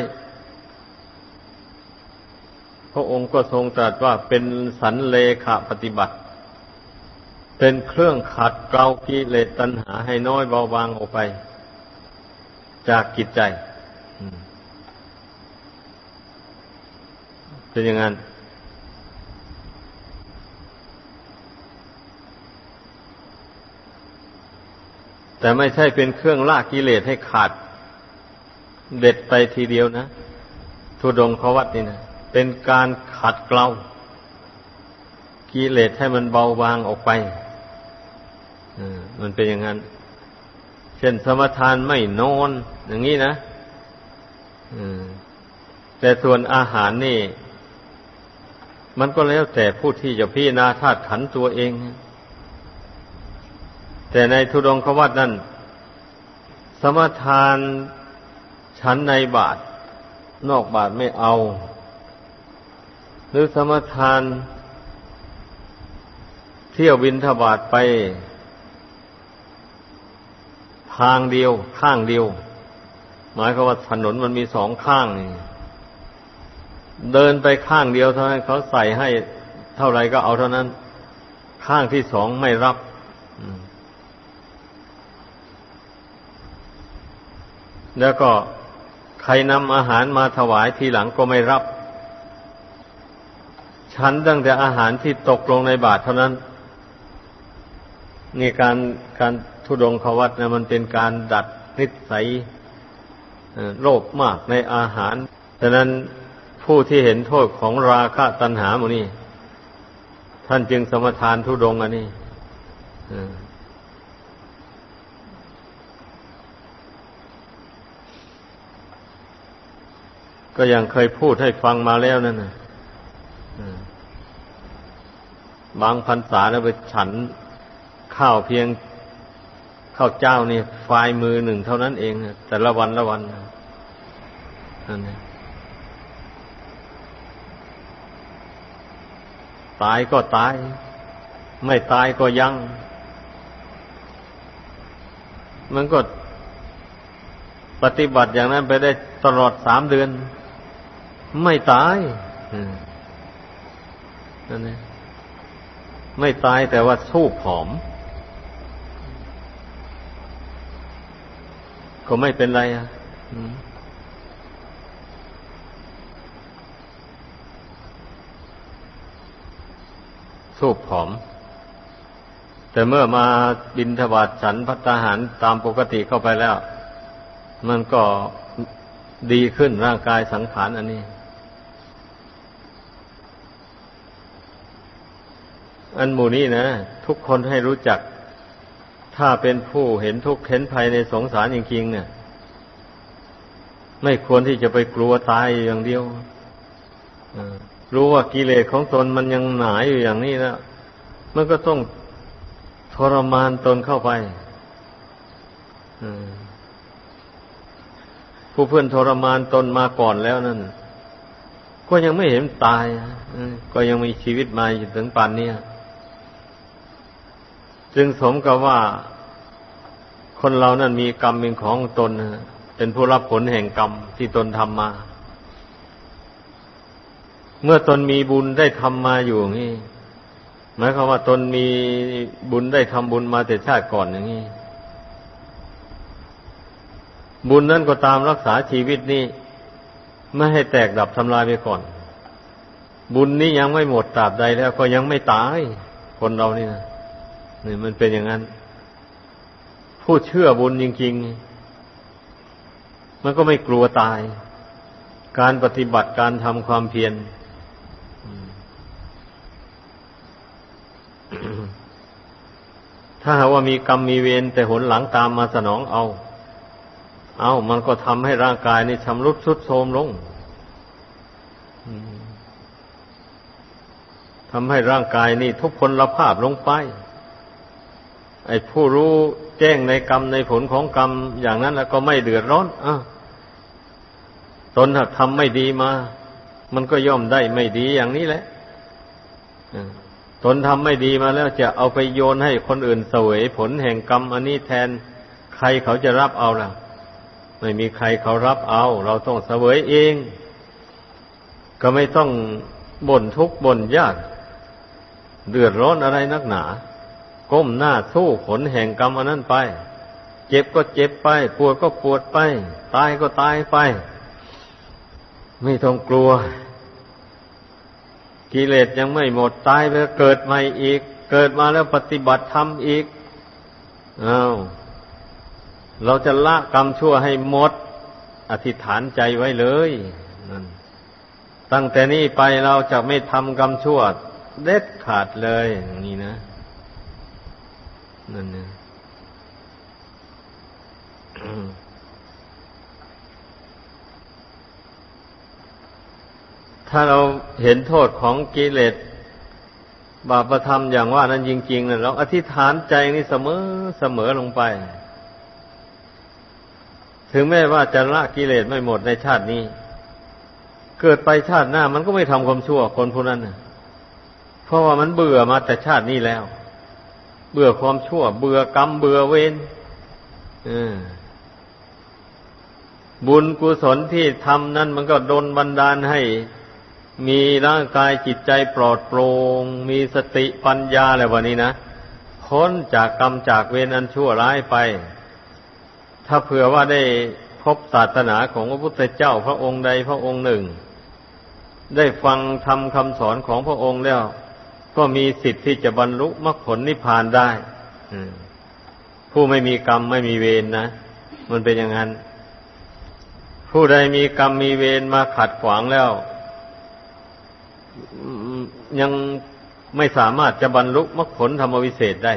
Speaker 1: พระองค์ก็ทรงตรัสว่าเป็นสันเลขปฏิบัติเป็นเครื่องขัดเกลากิเลสตัณหาให้น้อยเบาบางออกไปจากจิตใจเป็นอย่างนั้นแต่ไม่ใช่เป็นเครื่องละกิเลสให้ขาดเด็ดไปทีเดียวนะธุดงควัตรนี่นะเป็นการขัดเกลากิเลสให้มันเบาบางออกไปมันเป็นอย่างนั้นเช่นสมทานไม่นอนอย่างนี้นะแต่ส่วนอาหารนี่มันก็แล้วแต่ผู้ที่จะพิจารณาธาตุขันธ์ตัวเองแต่ในธุดงควัตรนั้นสมทานฉันในบาตรนอกบาตรไม่เอาหรือสมทานเที่ยวบิณฑบาตไปทางเดียวข้างเดียวหมายความว่าถนนมันมีสองข้างนี่เดินไปข้างเดียวเท่านั้นเขาใส่ให้เท่าไรก็เอาเท่านั้นข้างที่สองไม่รับแล้วก็ใครนำอาหารมาถวายทีหลังก็ไม่รับฉันตั้งแต่อาหารที่ตกลงในบาตรเท่านั้นนี่การธุดงควัตรนะมันเป็นการดัดนิสัยโลภมากในอาหารฉะนั้นผู้ที่เห็นโทษของราคะตัณหาหมู่นี้ท่านจึงสมทานธุดงค์อันนี้ก็ยังเคยพูดให้ฟังมาแล้วนั่นน่ะบางพรรษาแล้วไปฉันข้าวเพียงข้าวเจ้านี่ฝ่ายมือหนึ่งเท่านั้นเองแต่ละวันนั่นเองตายก็ตายไม่ตายก็ยังมันก็ปฏิบัติอย่างนั้นไปได้ตลอด3 เดือนไม่ตายนั่นเองไม่ตายแต่ว่าสู้ผอมก็ไม่เป็นไรสู้ผอมแต่เมื่อมาบิณฑบาตฉันภัตตาหารตามปกติเข้าไปแล้วมันก็ดีขึ้นร่างกายสังขารอันนี้อันหมู่นี้นะทุกคนให้รู้จักถ้าเป็นผู้เห็นทุกข์เห็นภัยในสงสารจริงๆเนี่ยไม่ควรที่จะไปกลัวตายอย่างเดียวรู้ว่ากิเลสของตนมันยังหนาอยู่อย่างนี้แล้วมันก็ต้องทรมานตนเข้าไปผู้เพื่อนทรมานตนมาก่อนแล้วนั่นก็ยังไม่เห็นตายก็ยังมีชีวิตมาถึงป่านนี้จึงสมกับว่าคนเรานั้นมีกรรมเป็นของตนเป็นผู้รับผลแห่งกรรมที่ตนทำมาเมื่อตนมีบุญได้ทำมาอยู่อย่างนี้หมายความว่าตนมีบุญได้ทำบุญมาแต่ชาติก่อนอย่างนี้บุญนั้นก็ตามรักษาชีวิตนี้ไม่ให้แตกดับทำลายไปก่อนบุญนี้ยังไม่หมดตราบใดแล้วก็ยังไม่ตายคนเรานี่นะนี่มันเป็นอย่างนั้นผู้เชื่อบุญจริงๆมันก็ไม่กลัวตายการปฏิบัติการทำความเพียรถ้าหากว่ามีกรรมมีเวรแต่หนหลังตามมาสนองเอามันก็ทำให้ร่างกายนี่ชำรุดทรุดโทรมลงทำให้ร่างกายนี่ทุพพลภาพลงไปไอ้ผู้รู้แจ้งในกรรมในผลของกรรมอย่างนั้นแล้วก็ไม่เดือดร้อนตนหากทำไม่ดีมามันก็ย่อมได้ไม่ดีอย่างนี้แหละตนทำไม่ดีมาแล้วจะเอาไปโยนให้คนอื่นเสวยผลแห่งกรรมอันนี้แทนใครเขาจะรับเอาล่ะไม่มีใครเขารับเอาเราต้องเสวยเองก็ไม่ต้องบ่นทุกข์บ่นยากเดือดร้อนอะไรนักหนาก้มหน้าสู้ผลแห่งกรรมอันนั้นไปเจ็บก็เจ็บไปปวดก็ปวดไปตายก็ตายไปไม่ต้องกลัวกิเลสยังไม่หมดตายไปเกิดใหม่อีกเกิดมาแล้วปฏิบัติธรรมอีกเราจะละกรรมชั่วให้หมดอธิษฐานใจไว้เลยนั่นตั้งแต่นี้ไปเราจะไม่ทำกรรมชั่วเด็ดขาดเลยอย่างนี้นะนั่นนะถ้าเราเห็นโทษของกิเลสบาปธรรมอย่างว่านั้นจริงๆนะเราอธิษฐานใจนี่เสมอลงไปถึงแม้ว่าจะละกิเลสไม่หมดในชาตินี้เกิดไปชาติหน้ามันก็ไม่ทำความชั่วคนผู้นั้นนะเพราะว่ามันเบื่อมาแต่ชาตินี้แล้วเบื่อความชั่วเบื่อกรรมเบื่อเวรบุญกุศลที่ทำนั้นมันก็ดลบันดาลให้มีร่างกายจิตใจปลอดโปร่งมีสติปัญญาอะไรวันนี้นะพ้นจากกรรมจากเวรอันชั่วร้ายไปถ้าเผื่อว่าได้พบศาสนาของพระพุทธเจ้าพระองค์ใดพระองค์หนึ่งได้ฟังธรรมคำสอนของพระองค์แล้วก็มีสิทธิ์ที่จะบรรลุมรรคผลนิพพานได้ผู้ไม่มีกรรมไม่มีเวรนะมันเป็นอย่างนั้นผู้ใดมีกรรมมีเวรมาขัดขวางแล้วยังไม่สามารถจะบรรลุมรรคผลธรรมวิเศษได้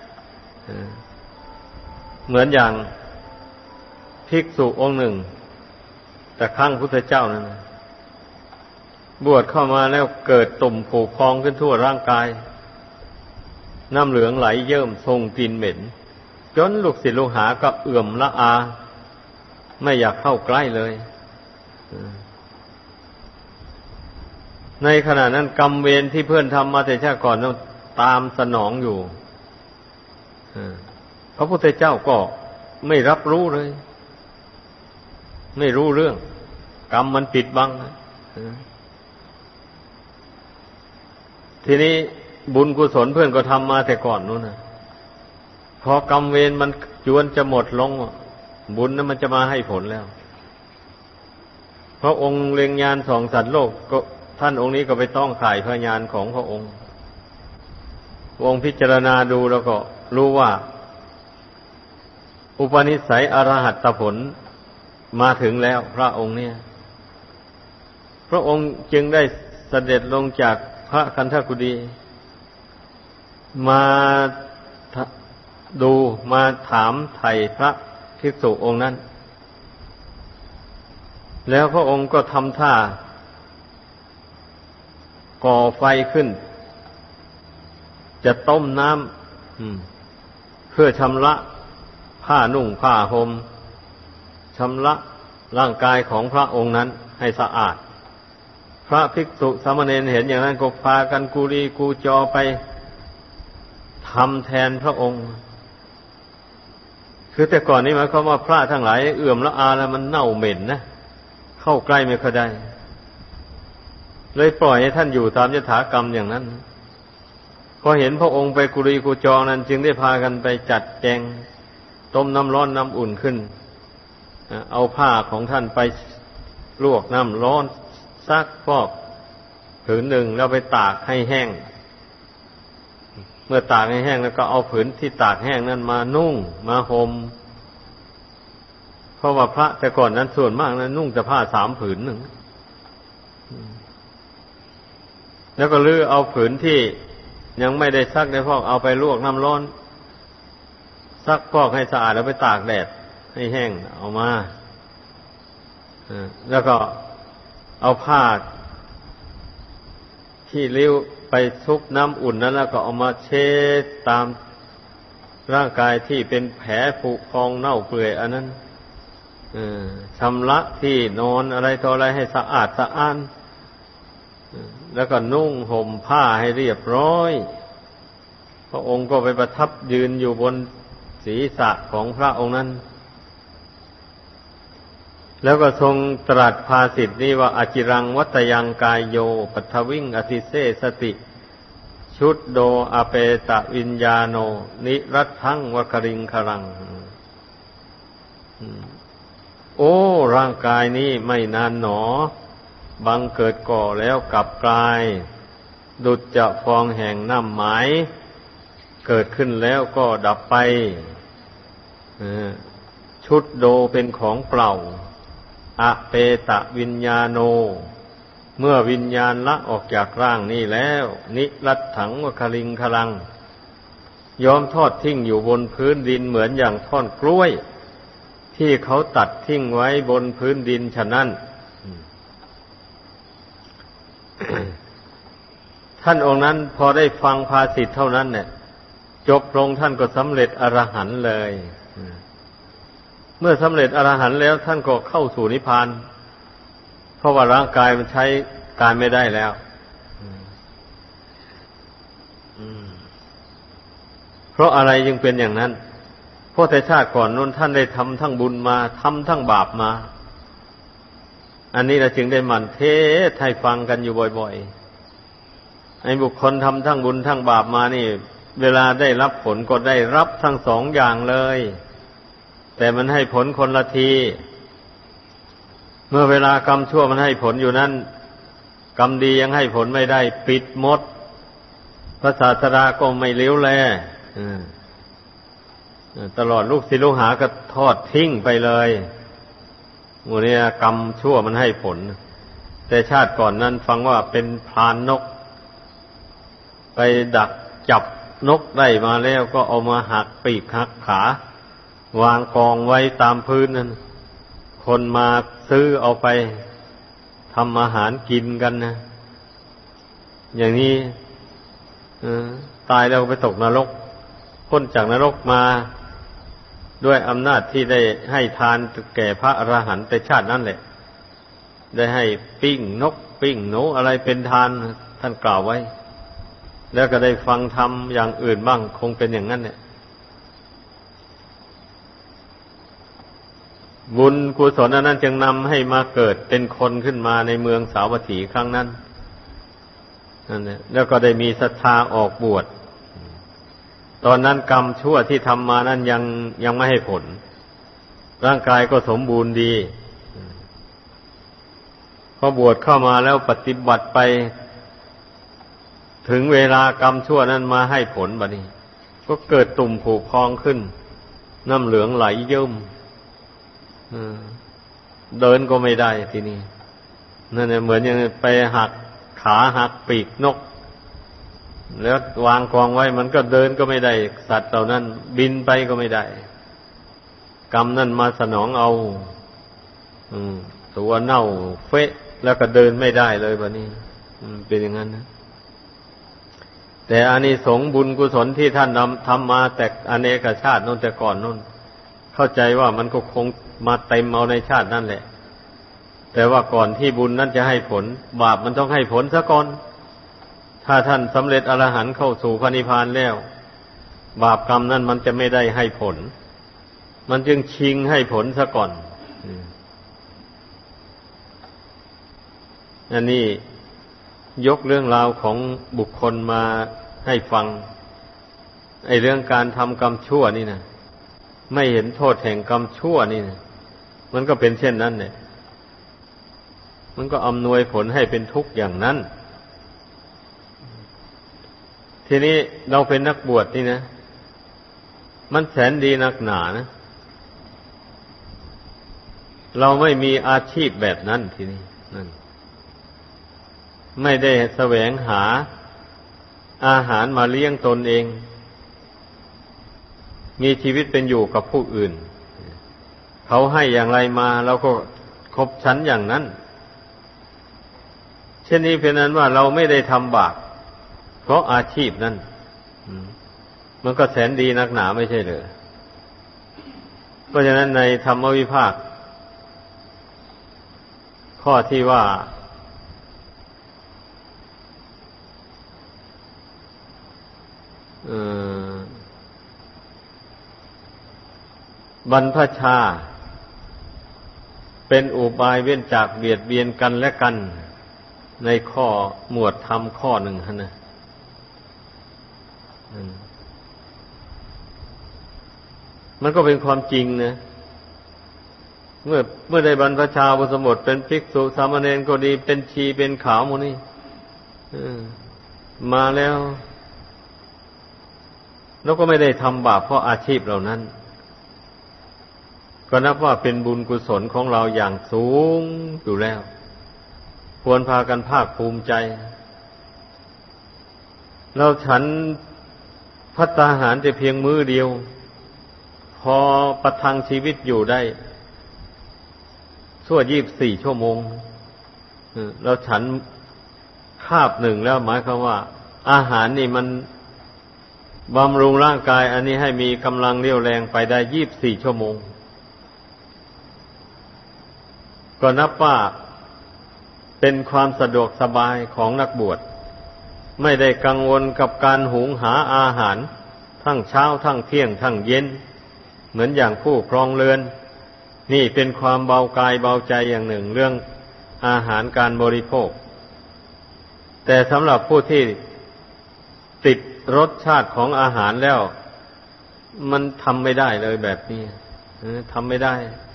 Speaker 1: เหมือนอย่างภิกษุองค์หนึ่งแต่ครั้งพุทธเจ้านั้นบวชเข้ามาแล้วเกิดตุ่มผุพองขึ้นทั่วร่างกายน้ำเหลืองไหลเยิ้มทรงกลิ่นเหม็นจนลูกศิษย์ลูกหาก็เอื่อมละอาไม่อยากเข้าใกล้เลยในขณะนั้นกรรมเวรที่เพื่อนทำมาแต่ชาติก่อนนั้นตามสนองอยู่พระพุทธเจ้าก็ไม่รับรู้เลยไม่รู้เรื่องกรรมมันปิดบังทีนี้บุญกุศลเพื่อนก็ทำมาแต่ก่อนนู้นนะพอกรรมเวรมันจวนจะหมดลงบุญนั้นมันจะมาให้ผลแล้วพระองค์เล็งญาณส่องสัตว์โลกก็ท่านองค์นี้ก็ไปต้องข่ายพระญาณของพระองค์พิจารณาดูแล้วก็รู้ว่าอุปนิสัยอรหัตผลมาถึงแล้วพระองค์เนี่ยพระองค์จึงได้เสด็จลงจากพระคันธกุฎีมาดูมาถามไถ่พระภิกษุองค์นั้นแล้วพระองค์ก็ทำท่าก่อไฟขึ้นจะต้มน้ำเพื่อชำระผ้านุ่งผ้าห่มชำระร่างกายของพระองค์นั้นให้สะอาดพระภิกษุสามเณรเห็นอย่างนั้นก็พากันกุลีกูจอไปทำแทนพระองค์คือแต่ก่อนนี้หมายความว่าพระทั้งหลายเอื่อมละอาแล้วมันเน่าเหม็นนะเข้าใกล้ไม่ค่อยได้เลยปล่อยให้ท่านอยู่ตามยถากรรมอย่างนั้นพอเห็นพระองค์ไปกุลีกูจอนั้นจึงได้พากันไปจัดแจงต้มน้ำร้อนน้ำอุ่นขึ้นเอาผ้าของท่านไปลวกน้ำร้อนซักฟอกผืนหนึ่งแล้วไปตากให้แห้งเมื่อตากให้แห้งแล้วก็เอาผืนที่ตากแห้งนั้นมานุ่งมาห่มเพราะว่าพระแต่ก่อนนั้นส่วนมากนั้นนุ่งแต่ผ้า3 ผืนหนึ่งแล้วก็ลื้อเอาผืนที่ยังไม่ได้ซักได้ฟอกเอาไปลวกน้ำร้อนซักฟอกให้สะอาดแล้วไปตากแดดให้แห้งเอามาแล้วก็เอาผ้าที่ริ้วไปซุกน้ำอุ่นนั้นแล้วก็เอามาเช็ดตามร่างกายที่เป็นแผลผุพองเน่าเปื่อยอันนั้นชำระที่นอนอะไรต่ออะไรให้สะอาดสะอ้านแล้วก็นุ่งห่มผ้าให้เรียบร้อยพระองค์ก็ไปประทับยืนอยู่บนศีรษะของพระองค์นั้นแล้วก็ทรงตรัสภาษิตนี้ว่าอจิรังวัตยังกายโยปัทวิงอติเสสติชุดโดอเปตะวิญญาโนนิรัตถังวคริงครังโอ้ร่างกายนี้ไม่นานหนอบังเกิดก่อแล้วกลับกลายดุจจะฟองแห่งน้ำไหมเกิดขึ้นแล้วก็ดับไปชุดโดเป็นของเปล่าอเปตะวิญญาโนเมื่อวิญญาณละออกจากร่างนี้แล้วนิรัตถังวคลิงคลังยอมทอดทิ้งอยู่บนพื้นดินเหมือนอย่างท่อนกล้วยที่เขาตัดทิ้งไว้บนพื้นดินฉะนั้น ท่านองค์นั้นพอได้ฟังภาษิตเท่านั้นเนี่ยจบลงท่านก็สำเร็จอรหันต์เลยเมื่อสำเร็จอรหันต์แล้วท่านก็เข้าสู่นิพพานเพราะว่าร่างกายมันใช้การไม่ได้แล้วเพราะอะไรจึงเป็นอย่างนั้นเพราะแต่ชาติก่อนนู้นท่านได้ทำทั้งบุญมาทำทั้งบาปมาอันนี้เราจึงได้หมั่นเทศให้ฟังกันอยู่บ่อยๆไอ้บุคคลทำทั้งบุญทั้งบาปมานี่เวลาได้รับผลก็ได้รับทั้งสองอย่างเลยแต่มันให้ผลคนละทีเมื่อเวลากรรมชั่วมันให้ผลอยู่นั้นกรรมดียังให้ผลไม่ได้ปิดหมดพระศาสดาก็ไม่เลี้ยวแลตลอดลูกศิษย์ลูกหาก็ทอดทิ้งไปเลยหมู่นี้กรรมชั่วมันให้ผลแต่ชาติก่อนนั้นฟังว่าเป็นพรานนกไปดักจับนกได้มาแล้วก็เอามาหักปีกหักขาวางกองไว้ตามพื้นนั้นคนมาซื้อเอาไปทำอาหารกินกันนะอย่างนี้ตายแล้วไปตกนรกพ้นจากนรกมาด้วยอำนาจที่ได้ให้ทานแก่พระอรหันต์แต่ชาตินั้นแหละได้ให้ปิ้งนกปิ้งหนูอะไรเป็นทานท่านกล่าวไว้แล้วก็ได้ฟังธรรมอย่างอื่นบ้างคงเป็นอย่างนั้นเนี่ยบุญกุศลนั้นจึงนำให้มาเกิดเป็นคนขึ้นมาในเมืองสาวัตถีครั้งนั้นนั่นแหละแล้วก็ได้มีศรัทธาออกบวชตอนนั้นกรรมชั่วที่ทำมานั้นยังไม่ให้ผลร่างกายก็สมบูรณ์ดีพอบวชเข้ามาแล้วปฏิบัติไปถึงเวลากรรมชั่วนั้นมาให้ผลบัดนี้ก็เกิดตุ่มผุพองขึ้นน้ำเหลืองไหลเยิ้มเดินก็ไม่ได้ทีนี้นั่นแหละเหมือนอย่างไปหักขาหักปีกนกแล้ววางกองไว้มันก็เดินก็ไม่ได้สัตว์เหล่านั้นบินไปก็ไม่ได้กรรมนั่นมาสนองเอาตัวเน่าเฟะแล้วก็เดินไม่ได้เลยบัดนี้เป็นอย่างนั้นนะแต่อานิสงส์บุญกุศลที่ท่านทำมาแต่อเนกชาติโน้นแต่ก่อนโน้นเข้าใจว่ามันก็คงมาเต็มเอาในชาตินั่นแหละแต่ว่าก่อนที่บุญนั้นจะให้ผลบาปมันต้องให้ผลซะก่อนถ้าท่านสำเร็จอรหันต์เข้าสู่พระนิพพานแล้วบาปกรรมนั้นมันจะไม่ได้ให้ผลมันจึงชิงให้ผลซะก่อนอันนี้ยกเรื่องราวของบุคคลมาให้ฟังไอ้เรื่องการทำกรรมชั่วนี่นะไม่เห็นโทษแห่งกรรมชั่วนี่นะมันก็เป็นเช่นนั้นเนี่ยมันก็อำนวยผลให้เป็นทุกข์อย่างนั้นทีนี้เราเป็นนักบวชนี่นะมันแสนดีนักหนานะเราไม่มีอาชีพแบบนั้นทีนี้นั่นไม่ได้แสวงหาอาหารมาเลี้ยงตนเองมีชีวิตเป็นอยู่กับผู้อื่นเขาให้อย่างไรมาเราก็คบฉันอย่างนั้นเช่นนี้เป็นนั้นว่าเราไม่ได้ทำบาปเพราะอาชีพนั้นมันก็แสนดีนักหนาไม่ใช่เหรอเพราะฉะนั้นในธรรมวิภาคข้อที่ว่าบรรพชาเป็นอุบายเว้นจากเบียดเบียนกันและกันในข้อหมวดธรรมข้อหนึ่งนะมันก็เป็นความจริงนะเมื่อได้บรรพชาอุปสมบทเป็นภิกษุสามเณรก็ดีเป็นชีเป็นขาวหมดนี่มาแล้วก็ไม่ได้ทำบาปเพราะอาชีพเหล่านั้นก็นับว่าเป็นบุญกุศลของเราอย่างสูงอยู่แล้วควรพากันภาคภูมิใจเราฉันภัตตาหารแต่เพียงมื้อเดียวพอประทังชีวิตอยู่ได้ชั่ว24 ชั่วโมงเราฉันคาบหนึ่งแล้วหมายความว่าอาหารนี่มันบำรุงร่างกายอันนี้ให้มีกำลังเรี่ยวแรงไปได้24 ชั่วโมงก็นับว่าเป็นความสะดวกสบายของนักบวชไม่ได้กังวลกับการหุงหาอาหารทั้งเช้าทั้งเที่ยงทั้งเย็นเหมือนอย่างผู้ครองเรือนนี่เป็นความเบากายเบาใจอย่างหนึ่งเรื่องอาหารการบริโภคแต่สำหรับผู้ที่ติดรสชาติของอาหารแล้วมันทำไม่ได้เลยแบบนี้ทำไม่ได้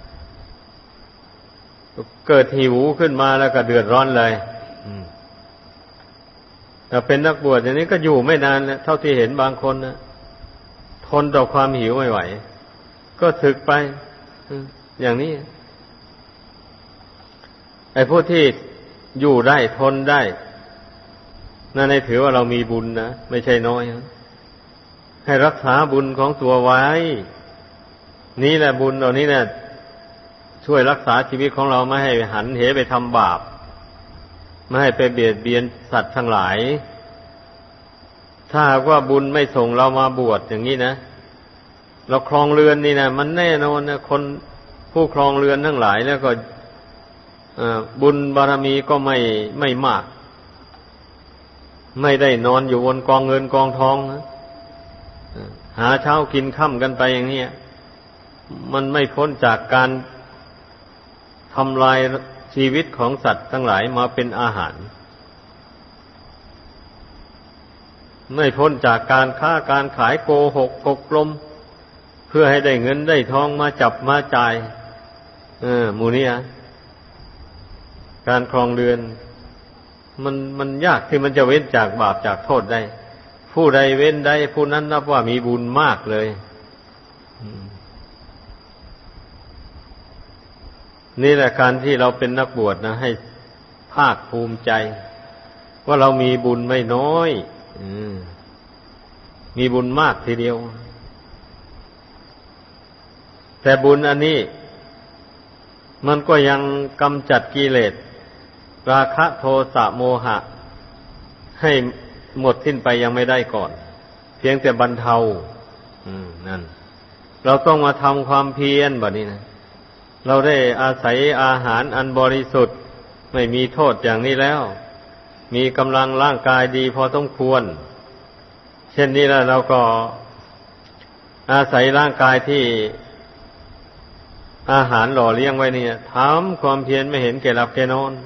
Speaker 1: เกิดหิวขึ้นมาแล้วก็เดือดร้อนเลยแต่เป็นนักบวชอย่างนี้ก็อยู่ไม่นานนะเท่าที่เห็นบางคนนะทนต่อความหิวไม่ไหวก็สึกไปอย่างนี้ไอ้ผู้ที่อยู่ได้ทนได้นั่นให้ถือว่าเรามีบุญนะไม่ใช่น้อยนะให้รักษาบุญของตัวไว้นี่แหละบุญเหล่านี้เนี่ยช่วยรักษาชีวิตของเราไม่ให้หันเหไปทำบาปไม่ให้ไปเบียดเบียนสัตว์ทั้งหลายถ้าหากว่าบุญไม่ส่งเรามาบวชอย่างนี้นะเราครองเรือนนี่นะมันแน่นอนนะคนผู้ครองเรือนทั้งหลายแล้วก็บุญบารมีก็ไม่มากไม่ได้นอนอยู่บนกองเงินกองทองนะหาเช้ากินค่ำกันไปอย่างนี้มันไม่พ้นจากการทำลายชีวิตของสัตว์ทั้งหลายมาเป็นอาหารไม่พ้นจากการค้าการขายโกหกกกลมเพื่อให้ได้เงินได้ทองมาจับมาจ่ายหมู่นี้การครองเรือนมันยากที่มันจะเว้นจากบาปจากโทษได้ผู้ใดเว้นได้ผู้นั้นนับว่ามีบุญมากเลยนี่แหละการที่เราเป็นนักบวชนะให้ภาคภูมิใจว่าเรามีบุญไม่น้อยมีบุญมากทีเดียวแต่บุญอันนี้มันก็ยังกำจัดกิเลสราคะโทสะโมหะให้หมดสิ้นไปยังไม่ได้ก่อนเพียงแต่บรรเทานั่นเราต้องมาทำความเพียรแบบนี้นะเราได้อาศัยอาหารอันบริสุทธิ์ไม่มีโทษอย่างนี้แล้วมีกำลังร่างกายดีพอต้องควรเช่นนี้แล้วเราก็อาศัยร่างกายที่อาหารหล่อเลี้ยงไว้เนี่ยทำความเพียรไม่เห็นแก่หลับแก่นอน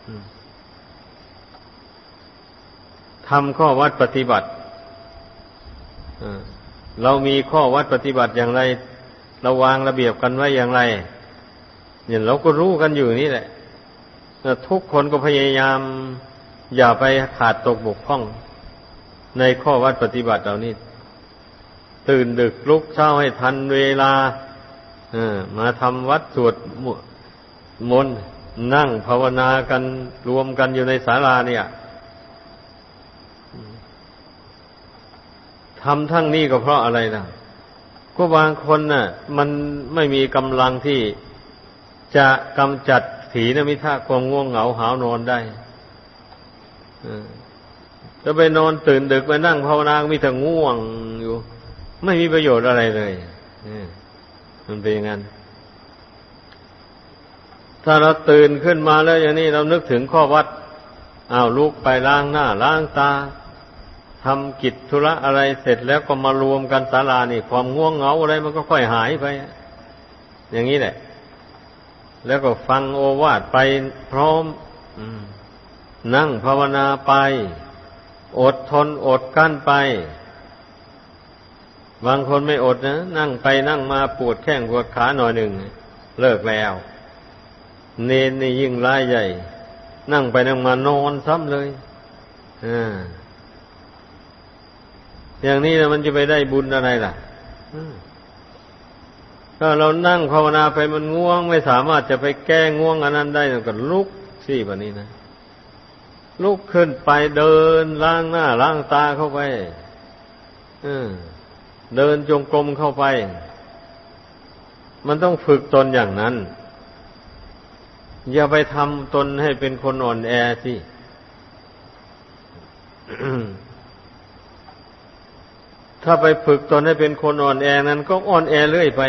Speaker 1: ทำข้อวัดปฏิบัติเรามีข้อวัดปฏิบัติอย่างไรเราวางระเบียบกันไว้อย่างไรเนี่ยเราก็รู้กันอยู่นี่แหละทุกคนก็พยายามอย่าไปขาดตกบกพร่องในข้อวัดปฏิบัติเหล่านี้ตื่นดึกลุกเช้าให้ทันเวลามาทำวัดสวดมนต์นั่งภาวนากันรวมกันอยู่ในศาลาเนี่ยทำทั้งนี้ก็เพราะอะไรล่ะก็บางคนน่ะมันไม่มีกำลังที่จะกำจัดถีนมิทะความง่วงเหงาหาวนอนได้จะไปนอนตื่นดึกไปนั่งภาวนามีแต่ง่วงอยู่ไม่มีประโยชน์อะไรเลยมันเป็นอย่างนั้นถ้าเราตื่นขึ้นมาแล้วอย่างนี้เรานึกถึงข้อวัดลุกไปล้างหน้าล้างตาทำกิจธุระอะไรเสร็จแล้วก็มารวมกันศาลานี่ความง่วงเหงาอะไรมันก็ค่อยหายไปอย่างนี้แหละแล้วก็ฟังโอวาทไปพร้อมนั่งภาวนาไปอดทนอดกั้นไปบางคนไม่อดนะนั่งไปนั่งมาปวดแข้งปวดขาหน่อยหนึ่งเลิกแล้วเนนนี่ยิ่งร้ายใหญ่นั่งไปนั่งมานอนซ้ำเลยอย่างนี้นะมันจะไปได้บุญอะไรล่ะถ้าเรานั่งภาวนาไปมันง่วงไม่สามารถจะไปแก้ง่วงอันนั้นได้ก็ลุกสิแบบนี้นะลุกขึ้นไปเดินล้างหน้าล้างตาเข้าไปเดินจงกรมเข้าไปมันต้องฝึกตนอย่างนั้นอย่าไปทำตนให้เป็นคนอ่อนแอสิ ถ้าไปฝึกตนให้เป็นคนอ่อนแอนั้นก็อ่อนแอเรื่อยไป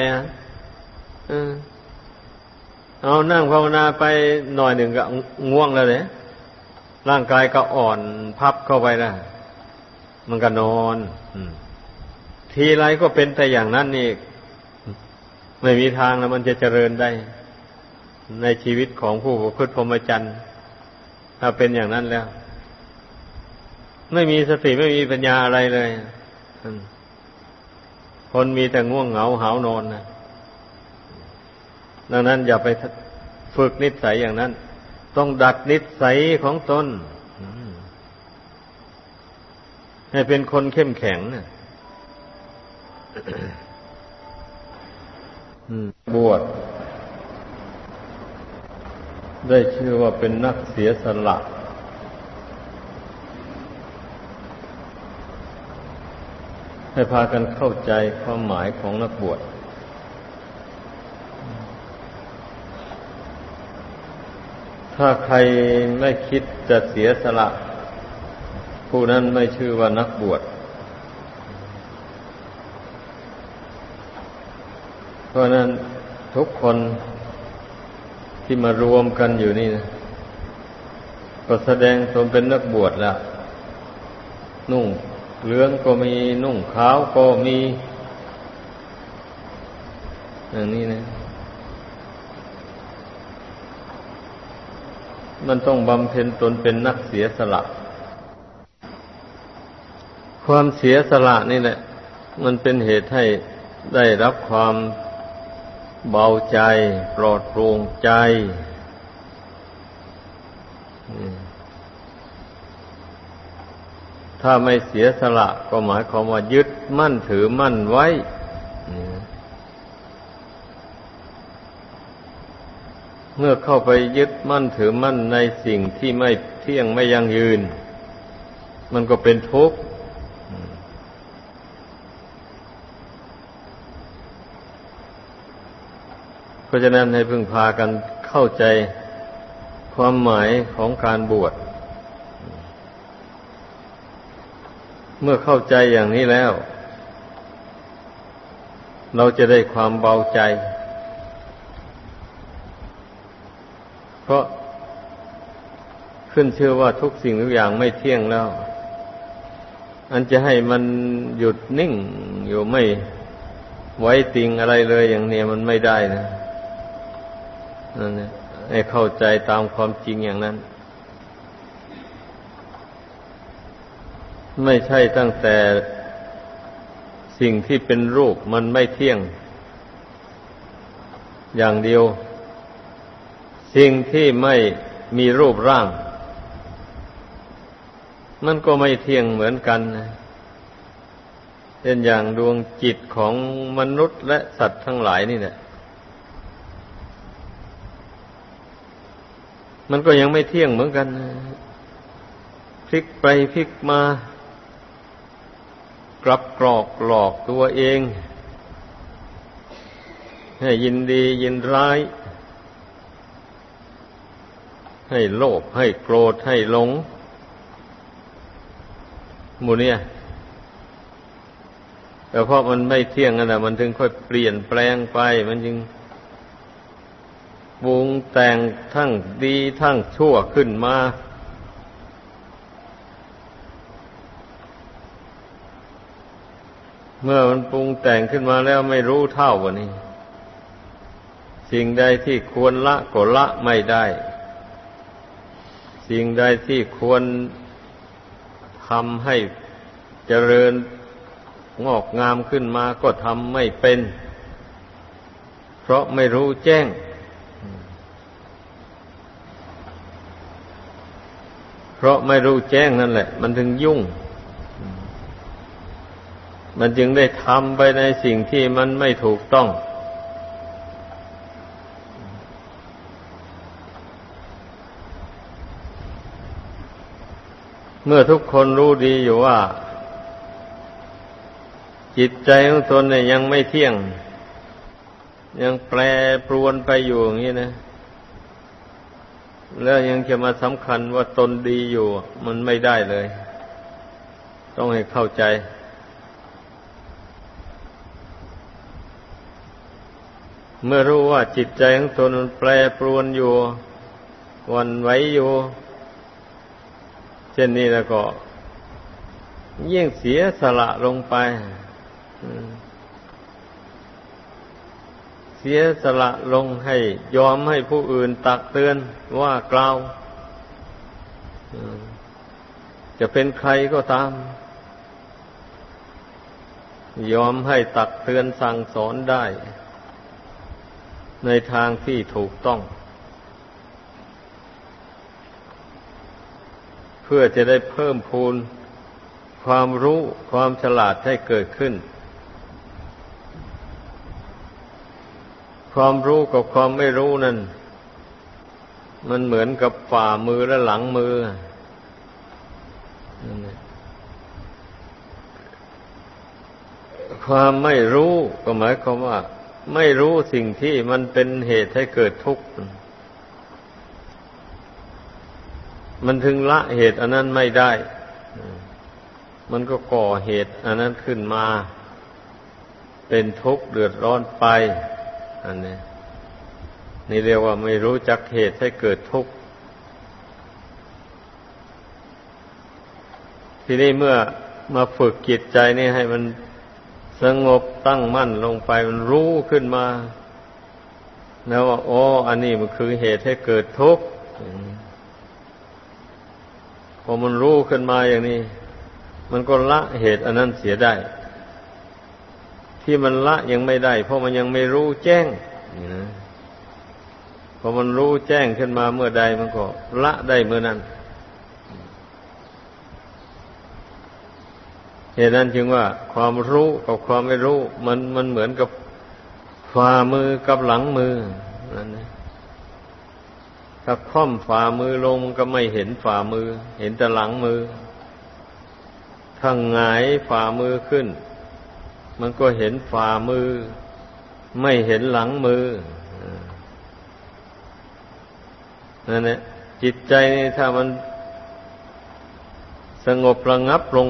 Speaker 1: เอานั่งภาวนาไปหน่อยหนึ่งก็ง่วงแล้วเนี่ยร่างกายก็อ่อนพับเข้าไปแล้วมันก็นอนทีไรก็เป็นแต่อย่างนั้นนี่ไม่มีทางแล้วมันจะเจริญได้ในชีวิตของผู้ประพฤติพรหมจรรย์ถ้าเป็นอย่างนั้นแล้วไม่มีสติไม่มีปัญญาอะไรเลยคนมีแต่ง่วงเหงาหาวนอนนะดังนั้นอย่าไปฝึกนิสัยอย่างนั้นต้องดัดนิสัยของตนให้เป็นคนเข้มแข็งนะบวชได้ชื่อว่าเป็นนักเสียสละให้พากันเข้าใจความหมายของนักบวชถ้าใครไม่คิดจะเสียสละผู้นั้นไม่ชื่อว่านักบวชเพราะนั้นทุกคนที่มารวมกันอยู่นี่นะก็แสดงตนเป็นนักบวชแล้วนุ่งเหลืองก็มีนุ่งขาวก็มีอย่างนี้นะมันต้องบำเพ็ญตนเป็นนักเสียสละความเสียสละนี่แหละมันเป็นเหตุให้ได้รับความเบาใจปลอดโปร่งใจถ้าไม่เสียสละก็หมายความว่ายึดมั่นถือมั่นไว้เมื่อเข้าไปยึดมั่นถือมั่นในสิ่งที่ไม่เที่ยงไม่ยั่งยืนมันก็เป็นทุกข์เพราะฉะนั้นให้พึงพากันเข้าใจความหมายของการบวชเมื่อเข้าใจอย่างนี้แล้วเราจะได้ความเบาใจเพราะขึ้นชื่อว่าทุกสิ่งทุกอย่างไม่เที่ยงแล้วอันจะให้มันหยุดนิ่งอยู่ไม่ไว้ติงอะไรเลยอย่างนี้มันไม่ได้นะนั่นแหละให้เข้าใจตามความจริงอย่างนั้นไม่ใช่ตั้งแต่สิ่งที่เป็นรูปมันไม่เที่ยงอย่างเดียวสิ่งที่ไม่มีรูปร่างมันก็ไม่เที่ยงเหมือนกันเช่นอย่างดวงจิตของมนุษย์และสัตว์ทั้งหลายนี่แหละมันก็ยังไม่เที่ยงเหมือนกันพลิกไปพลิกมากลับกรอกหลอกตัวเองให้ยินดียินร้ายให้โลภให้โกรธให้หลงหมู่เนี่ยแต่เพราะมันไม่เที่ยงนั่นแหละมันถึงค่อยเปลี่ยนแปลงไปมันจึงปรุงแต่งทั้งดีทั้งชั่วขึ้นมาเมื่อมันปรุงแต่งขึ้นมาแล้วไม่รู้เท่าว่านี่สิ่งใดที่ควรละก็ละไม่ได้สิ่งใดที่ควรทำให้เจริญงอกงามขึ้นมาก็ทำไม่เป็นเพราะไม่รู้แจ้งเพราะไม่รู้แจ้งนั่นแหละมันถึงยุ่งมันจึงได้ทำไปในสิ่งที่มันไม่ถูกต้องเมื่อทุกคนรู้ดีอยู่ว่าจิตใจของตนเนี่ยยังไม่เที่ยงยังแปรปรวนไปอยู่อย่างนี้นะแล้วยังจะมาสำคัญว่าตนดีอยู่มันไม่ได้เลยต้องให้เข้าใจเมื่อรู้ว่าจิตใจของตนมันแปรปรวนอยู่หวั่นไหวอยู่เช่นนี้แล้วก็ยิ่งเสียสละลงไปเสียสละลงให้ยอมให้ผู้อื่นตักเตือนว่ากล่าวจะเป็นใครก็ตามยอมให้ตักเตือนสั่งสอนได้ในทางที่ถูกต้องเพื่อจะได้เพิ่มพูนความรู้ความฉลาดให้เกิดขึ้นความรู้กับความไม่รู้นั่นมันเหมือนกับฝ่ามือและหลังมือความไม่รู้ก็หมายความว่าไม่รู้สิ่งที่มันเป็นเหตุให้เกิดทุกข์มันถึงละเหตุอันนั้นไม่ได้มันก็ก่อเหตุอันนั้นขึ้นมาเป็นทุกข์เดือดร้อนไปอันนี้นี่เรียกว่าไม่รู้จักเหตุให้เกิดทุกข์ทีนี้เมื่อมาฝึกจิตใจนี่ให้มันสงบตั้งมั่นลงไปมันรู้ขึ้นมาแล้วว่าอ๋ออันนี้มันคือเหตุให้เกิดทุกข์พอมันรู้ขึ้นมาอย่างนี้มันก็ละเหตุอันนั้นเสียได้ที่มันละยังไม่ได้เพราะมันยังไม่รู้แจ้งนี่นะพอมันรู้แจ้งขึ้นมาเมื่อใดมันก็ละได้เมื่อนั้นเหตุนั้นจึงว่าความรู้กับความไม่รู้มันเหมือนกับฝ่ามือกับหลังมือนั่นนะถ้าคว่ำฝ่ามือลงก็ไม่เห็นฝ่ามือเห็นแต่หลังมือถ้าหงายฝ่ามือขึ้นมันก็เห็นฝ่ามือไม่เห็นหลังมือนั่นแหละจิตใจนี่ถ้ามันสงบระงับลง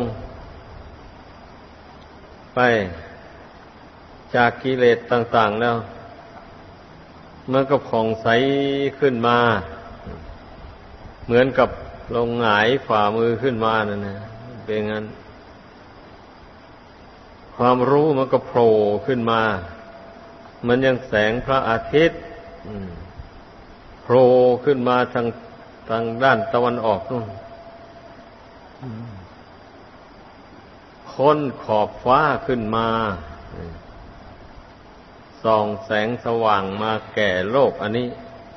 Speaker 1: ไปจากกิเลสต่างๆแล้วมันก็ผ่องใสขึ้นมาเหมือนกับลงหงายฝ่ามือขึ้นมานั่นนะเป็นงั้นความรู้มันก็โผล่ขึ้นมามันยังแสงพระอาทิตย์โผล่ขึ้นมาทางด้านตะวันออกนู่นพ้นขอบฟ้าขึ้นมาส่องแสงสว่างมาแก่โลกอันนี้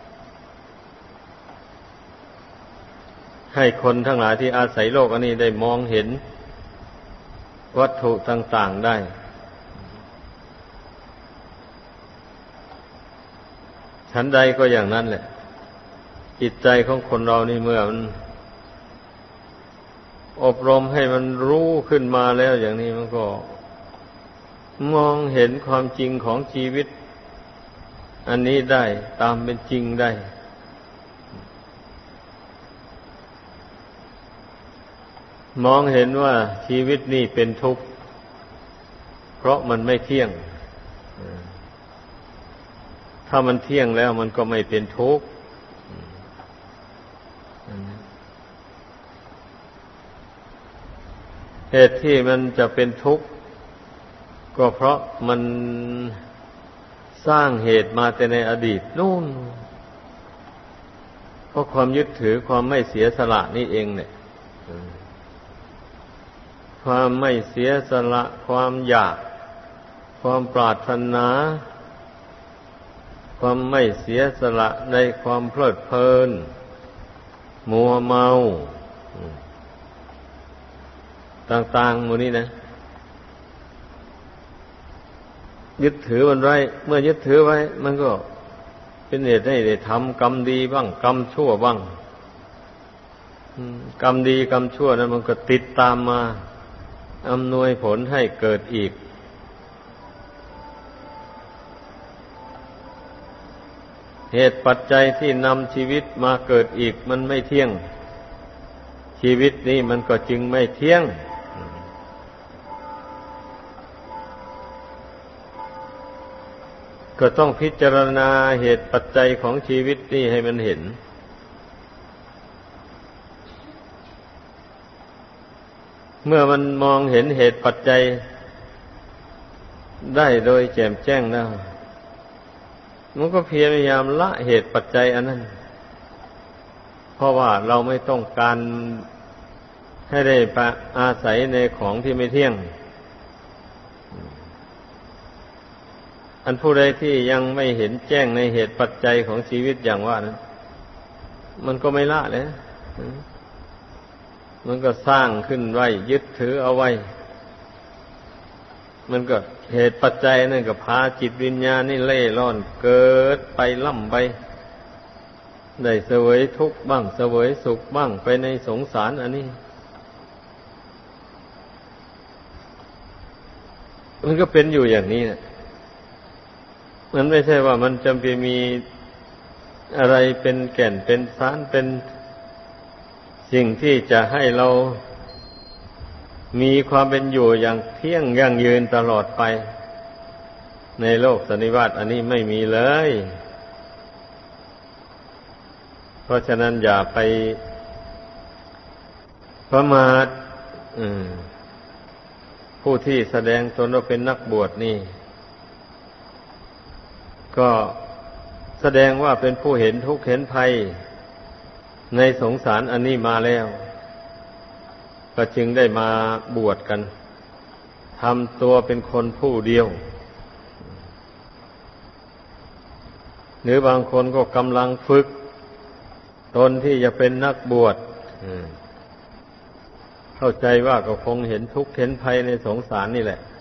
Speaker 1: ให้คนทั้งหลายที่อาศัยโลกอันนี้ได้มองเห็นวัตถุต่างๆได้ฉันใดก็อย่างนั้นแหละจิตใจของคนเรานี่เมื่อมันอบรมให้มันรู้ขึ้นมาแล้วอย่างนี้มันก็มองเห็นความจริงของชีวิตอันนี้ได้ตามเป็นจริงได้มองเห็นว่าชีวิตนี่เป็นทุกข์เพราะมันไม่เที่ยงถ้ามันเที่ยงแล้วมันก็ไม่เป็นทุกข์เหตุที่มันจะเป็นทุกข์ก็เพราะมันสร้างเหตุมาแต่ในอดีตนู่นเพราะความยึดถือความไม่เสียสละนี่เองเนี่ยความไม่เสียสละความอยากความปรารถนาความไม่เสียสละในความเพลิดเพลินมัวเมาต่างๆหมดนี้นะยึดถือมันไว้เมื่อยึดถือไว้มันก็เป็นเหตุให้ได้ทำกรรมดีบ้างกรรมชั่วบ้างกรรมดีกรรมชั่วนั้นมันก็ติดตามมาอำนวยผลให้เกิดอีกเหตุปัจจัยที่นำชีวิตมาเกิดอีกมันไม่เที่ยงชีวิตนี้มันก็จึงไม่เที่ยงก็ต้องพิจารณาเหตุปัจจัยของชีวิตนี้ให้มันเห็นเมื่อมันมองเห็นเหตุปัจจัยได้โดยแจ่มแจ้งแล้วมันก็พยายามละเหตุปัจจัยอันนั้นเพราะว่าเราไม่ต้องการให้ได้ไปอาศัยในของที่ไม่เที่ยงอันผู้ใดที่ยังไม่เห็นแจ้งในเหตุปัจจัยของชีวิตอย่างว่านั้นมันก็ไม่ละเลยมันก็สร้างขึ้นไว้ยึดถือเอาไว้มันก็เหตุปัจจัยนั่นก็พาจิตวิญญาณนี่เล่ร่อนเกิดไปล่ำไปได้เสวยทุกข์บ้างเสวยสุขบ้างไปในสงสารอันนี้มันก็เป็นอยู่อย่างนี้นะมันไม่ใช่ว่ามันจำเป็นมีอะไรเป็นแก่นเป็นสารเป็นสิ่งที่จะให้เรามีความเป็นอยู่อย่างเที่ยงยั่งยืนตลอดไปในโลกสันนิวาตอันนี้ไม่มีเลยเพราะฉะนั้นอย่าไปประมาทผู้ที่แสดงตนว่าเป็นนักบวชนี่ก็แสดงว่าเป็นผู้เห็นทุกข์เห็นภัยในสงสารอันนี้มาแล้วก็จึงได้มาบวชกันทำตัวเป็นคนผู้เดียวหรือบางคนก็กำลังฝึกตนที่จะเป็นนักบวชเข้าใจว่าก็คงเห็นทุกข์เห็นภัยในสงสารนี่แหละ